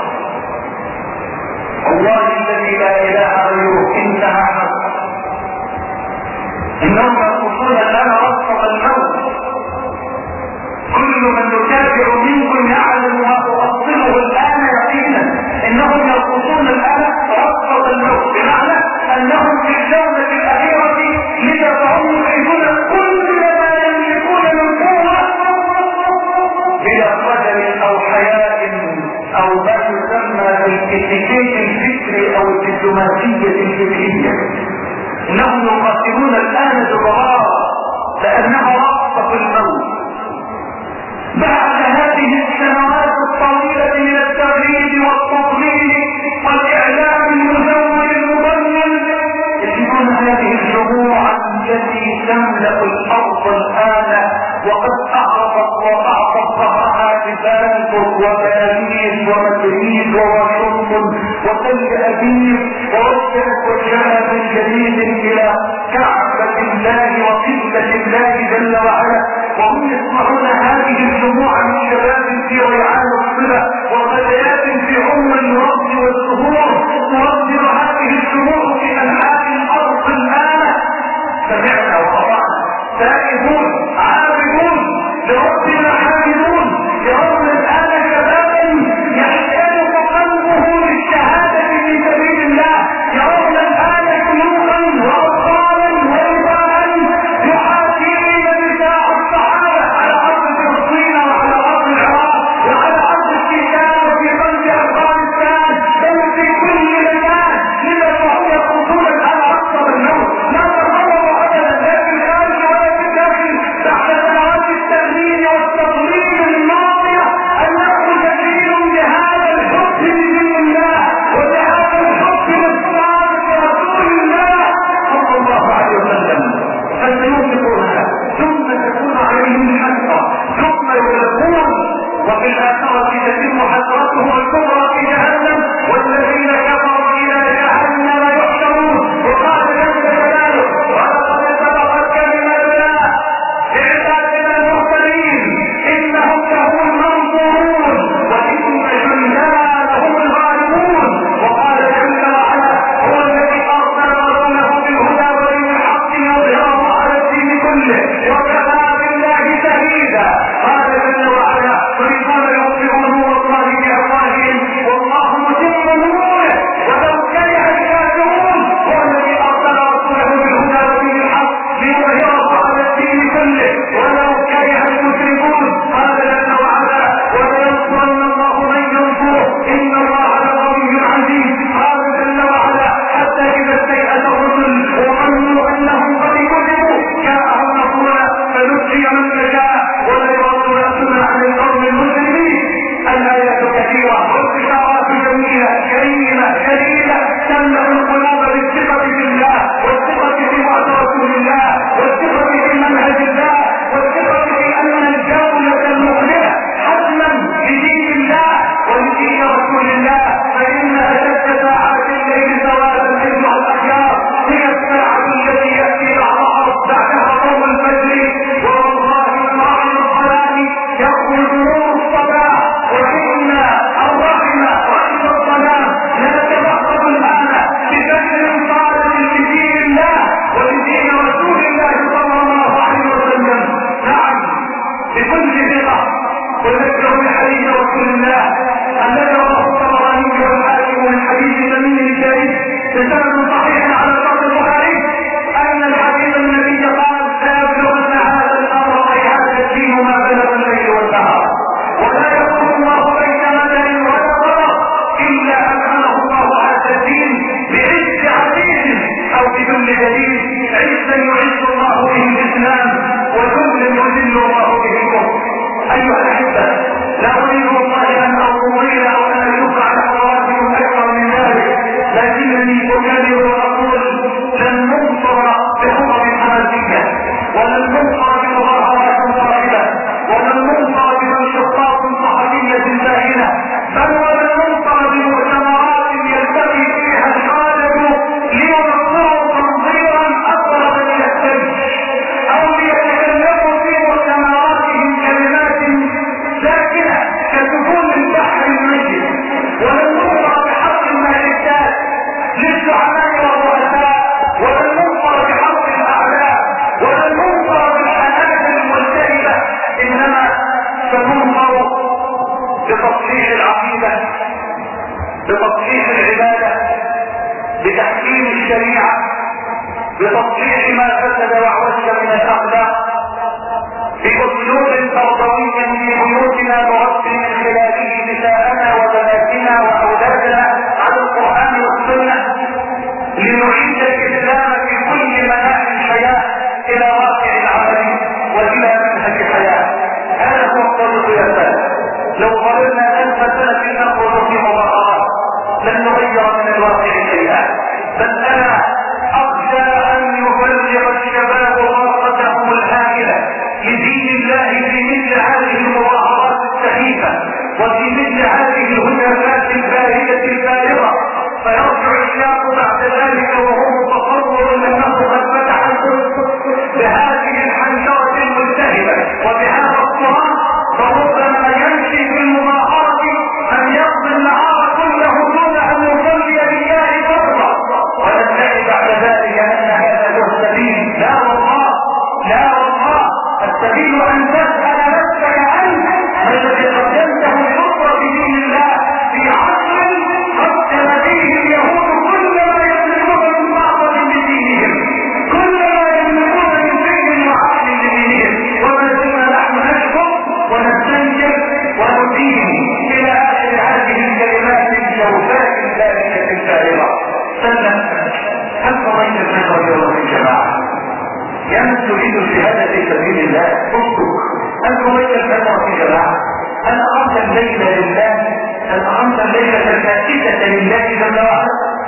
الله الذي لا إله غيره إنها حسرة. إنهم يقصون لنا رصد الموت الاتيكيت الفكري او الدبلوماسية الفكرية. انهم يقاتلون الان بضرار لانها رقصة الموت. بعد هذه السنوات الطويلة من التغريب والتضليل والاعلام المزور المضلل، يجدون هذه الجموع التي تملأ الارض الان وقد اعرضت واعطت ظهرها لفانفورت وباريس ومدريد وواشنطن وتل ابيب، ورجعت وجهها من جديد الى كعبة الله وقبلة الله جل وعلا، وهم يسمعون هذه الجموع من شباب في ريعان الصلة وفتيات في عم الرد والزهور تردد هذه الجموع في انحاء الارض الان. سمعنا وقطعنا تائبون عابدون لربنا حامدون، يرون الان شبابا يحتاج قلبه للشهادة في سبيل الله، يرون الان شيوخا واطفالا ونساء يحاكين نساء الصحابة على ارض فلسطين وعلى ارض العراق وعلى ارض الشيشان وفي قلب افغانستان بل في كل مكان، لما فهم يخرجون الان اكثر الموت. لا تصوروا ابدا لا في الخارج ولا في الداخل بعد سنوات التغيير والتضليل الماضية ان نخرج جيل بهذا الحب لدين الله وبهذا الحب للصادق رسول الله صلى الله عليه وسلم، فسينفقونها ثم تكون عليهم حسرة ثم يغلقون وفي الآخرة تتم حسرتهم الكبرى في جهنم والذين كفروا إلى جهنم يحشرون. وقال جل جلاله ولقد سبقت كلمتنا لعبادنا المرسلين إنهم لهم المنصورون وإن جندنا لهم الغالبون. وقال جل وعلا هو الذي أرسل رسوله بالهدى ودين الحق ليظهره على الدين كله وكفى بالله شهيدا. قال جل وعلا يريدون يطفئوا نور الله بأفواههم والله متم نوره ولو كره الكافرون. هو الذي أرسل رسوله بالهدى ودين الحق ليظهره على الدين كله ولو كره المشركون. قال جل وعلا ولينصرن الله من ينصره إن الله لقوي عزيز. قال جل وعلا حتى إذا استيأس الرسل وظنوا أنهم قد كذبوا جاءهم نصرنا فنجي من نشاء ولا يرد بأسنا عن القوم المجرمين. الآيات كثيرة والبشارات جميلة كريمة جليلة تملأ القلوب بالثقة بالله والثقة في وعد رسول الله والثقة في منهج الله والثقة في أن الجولة المخلئة حتما لدين الله ولدين رسول الله، فإن أشد ساعات الليل سوادا أيها الأخيار هي الساعة التي يأتي بعضها بعدها قوم الفجر والله الراعي الظلام يخرج نور الصباح وإن الرحمة رحمة الظلام لا تتبخر الآن بفجر صادق لدين الله ولدين رسول الله صلى الله عليه وسلم. نعم بكل ثقة وذكر بحديث رسول الله الذي رواه الطبراني والحاكم من حديث تميم الشريف بسند صحيح على شرط البخاري ان الحبيب النبي قال لا يبلغن هذا الامر اي هذا الدين ما بلغ الليل والنهار ولا يكون الله بين مدن ولا قدر الا ادخله الله هذا الدين بعز عزيز او بذل دليل، عزا يعز الله به الاسلام وذلا يذل الله به الكفر. ايها الاحبه لا اريد والله ان اطول او ان اشق على حوادث اكثر من ذلك، لكنني اكرر واقول لن ننصر بخطب حماسيه ولن ننصر بمظاهرات ضاربه ولن ننصر بمنشطات صحفيه باهنه بل ولن ننصر بمؤتمرات يلتقي فيها القاده لينصروا تنظيرا اقرب من الثلج او ليتكلموا في مؤتمراتهم كلمات ساكنه كسكون البحر الميت. ولن ننصر بحق المالكات للزعماء والرؤساء ولن ننصر بحق الاعداء ولن ننصر بالحنابل الملتهبه، انما سننصر بتصحيح العقيده بتصحيح العباده بتحكيم الشريعه بتصحيح ما فسد وعوج من الاخلاق باسلوب تربوي في بيوتنا نربي من خلاله نساءنا وبناتنا واولادنا القياسات. لو ظللنا ألف سنة نخرج في مظاهرات لن نغير من الواقع شيئا، بل أنا أخشى أن يبلغ الشباب غرفتهم الهائلة لدين الله في مثل هذه المظاهرات السخيفة وفي مثل هذه الهتافات الباهية البالغة، فيرجع الشاب بعد ذلك وهو متصور أنه قد فتح القدس بهذه الحنجرة الملتهبة وبهذا الصراط، فربما يمشي في المظاهرة أن يقضي النهار كله دون أن يصلي لله فرضا، وننتهي بعد ذلك أن هذا هو السبيل. لا والله، لا والله، السبيل أن تسأل نفسك أنت ما الذي قدمته لنصرة دين الله في عصر قدم فيه اليهود كل ما يملكون من معصية لدينهم، كل ما يملكون من فكر وعقل لدينهم، وما زلنا نحن نشكر ونستنكر وندين إلى آخر هذه الكلمات الجوفاء الثابتة الفارغة. سلم هل قضيت الفجر يوم الجماعة؟ يا من تريد الشهادة في سبيل الله اصدق. هل قضيت الفجر في جماعة؟ هل أقمت الليل لله؟ هل أقمت الليلة الفاسدة لله جل وعلا؟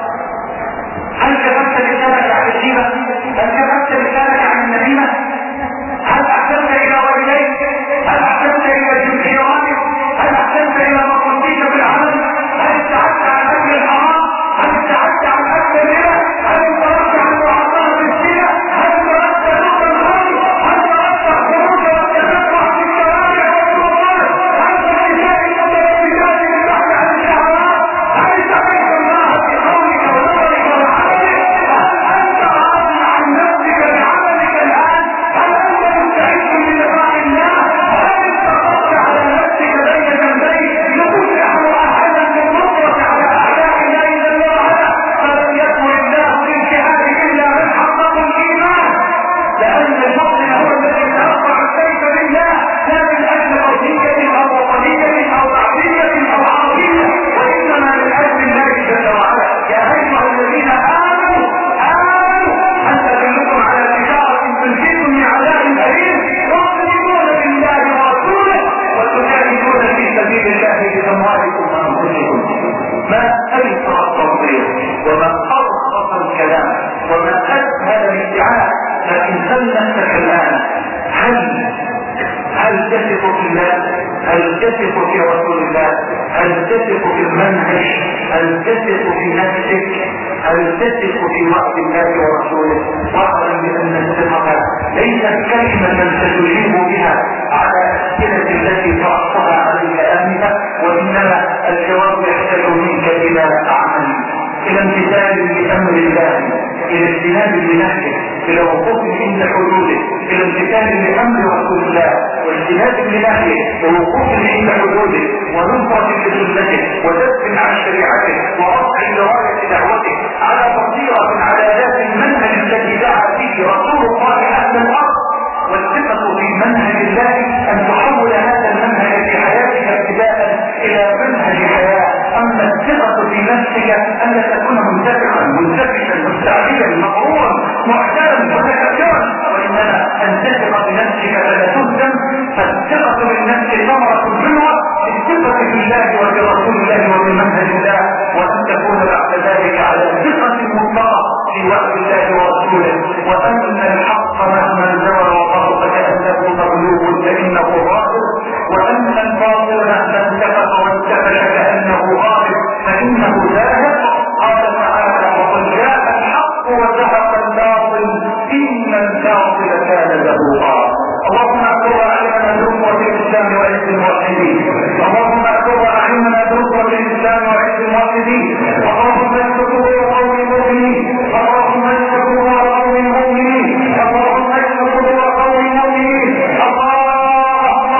هل كتبت لسانك عن الغيبة؟ هل كتبت لسانك عن النميمة؟ هل أحسنت إلى والديك؟ هل أحسنت إلى جيرانك؟ هل أحسنت إلى ما قلتيك بالعمل؟ هل ابتعدت عن أكل الحرام؟ هل ابتعدت عن أكل الربا؟ هل انطلقت عن معصية الزنا؟ هل تركت نور الخير؟ هل تركت الخروج والتنبع في الشوارع والطرقات؟ هل تنسى المتنفسات بالبحث عن الشهوات؟ هل اتقيت الله في قولك ونظرك وعملك؟ هل أنت راض عن نفسك بعملك الآن؟ هل أنت مستعد للقاء الله؟ هل استقرت على نفسك بين جنبيك لتصبح مؤهلا للنصرة على أعداء الله جل وعلا؟ فلم يكن الله للجهاد إلا من حقق الإيمان، لأن المؤمن هو الذي يرفع السيف لله لا من أجل قضية أو وطنية أو بعضية أو عربية، وإنما من أجل الله جل وعلا. يا أيها الذين آمنوا آمنوا هل أدلكم على تجارة تنجيكم من عذاب أليم تؤمنون بالله ورسوله وتجاهدون في سبيل الله بأموالكم وأنفسكم. ما أيسر التوصيل وما أرخص الكلام وما أسهل الادعاء، لكن هل نفسك الآن هل هل تثق في الله؟ هل تثق في رسول الله؟ هل تثق في المنهج؟ هل تثق في نفسك؟ هل تثق في وعد الله ورسوله؟ واعلم بأن الثقة ليست كلمة تجيب بها على الأسئلة التي طرحتها عليك آنفا، وإنما الجواب يحتاج منك إلى عمل، إلى امتثال لأمر الله، إلى اجتناب لنهجه، إلى وقوف عند حدوده، إلى امتثال لأمر رسول الله واجتناب لنهجه ووقوف عند حدوده ونصرة لسنته ودفع عن شريعته ورفع لراية دعوته على بصيرة على ذات المنهج الذي دعا فيه رسول الله أهل الأرض. والثقة في منهج الله أن تحول هذا المنهج في حياتك ابتداء إلى منهج حياة. أما الثقة في نفسك أن تكون منتفعا منتفشا مستعجلا مغرورا محتالا متكبرا، وإنما أن تثق بنفسك فلا تهزم. فالثقة بالنفس ثمرة البلوى بالثقة بالله وبرسول الله وبمنهج الله، وأن تكون بعد ذلك على ثقة مطلقة في وعد الله ورسوله، وأن الحق مهما زور وضرب كأنه مغلوب فإنه غالب، وأن الباطل مهما انتفخ وانتفش كأنه غالب فإنه ذاهب. قال تعالى: وقد جاء الحق وزهق الباطل إن الباطل كان زهوقا. اللهم اغفر أعيننا بنصرة الإسلام وعز الموحدين، اللهم اغفر أعيننا بنصرة الإسلام وعز الموحدين، اللهم اجعل قوم المؤمنين، اللهم اجعل قوم المؤمنين، اللهم اجعل قوم المؤمنين، اللهم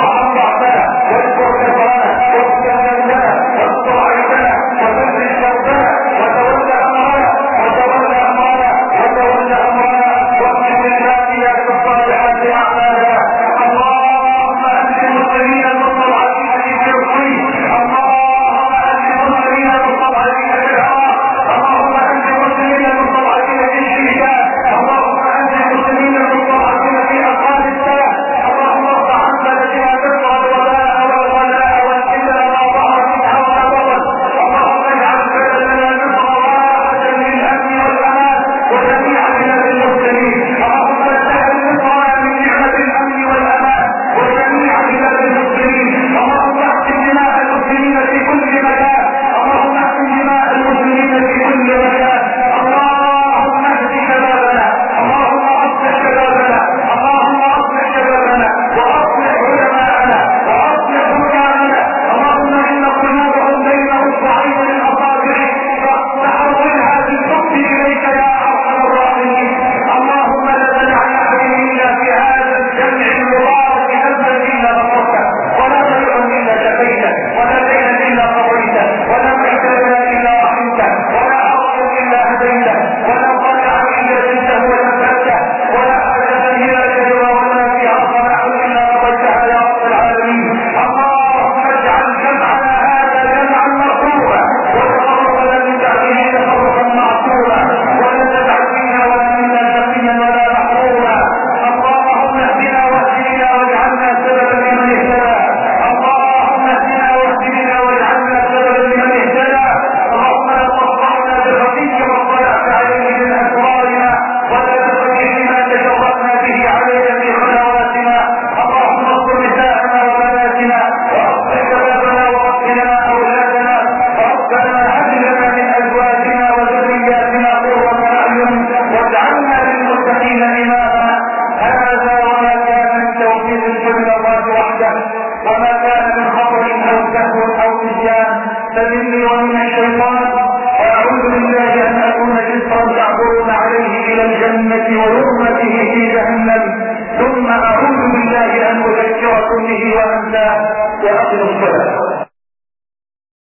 وما كان من خطر او سهو او نسيان فمني ومن الشيطان، واعوذ بالله ان اكون جسرا تعبرون عليه الى الجنه ورحمته في جهنم، ثم اعوذ بالله ان اذكركم به وانساه. واقم الصلاه.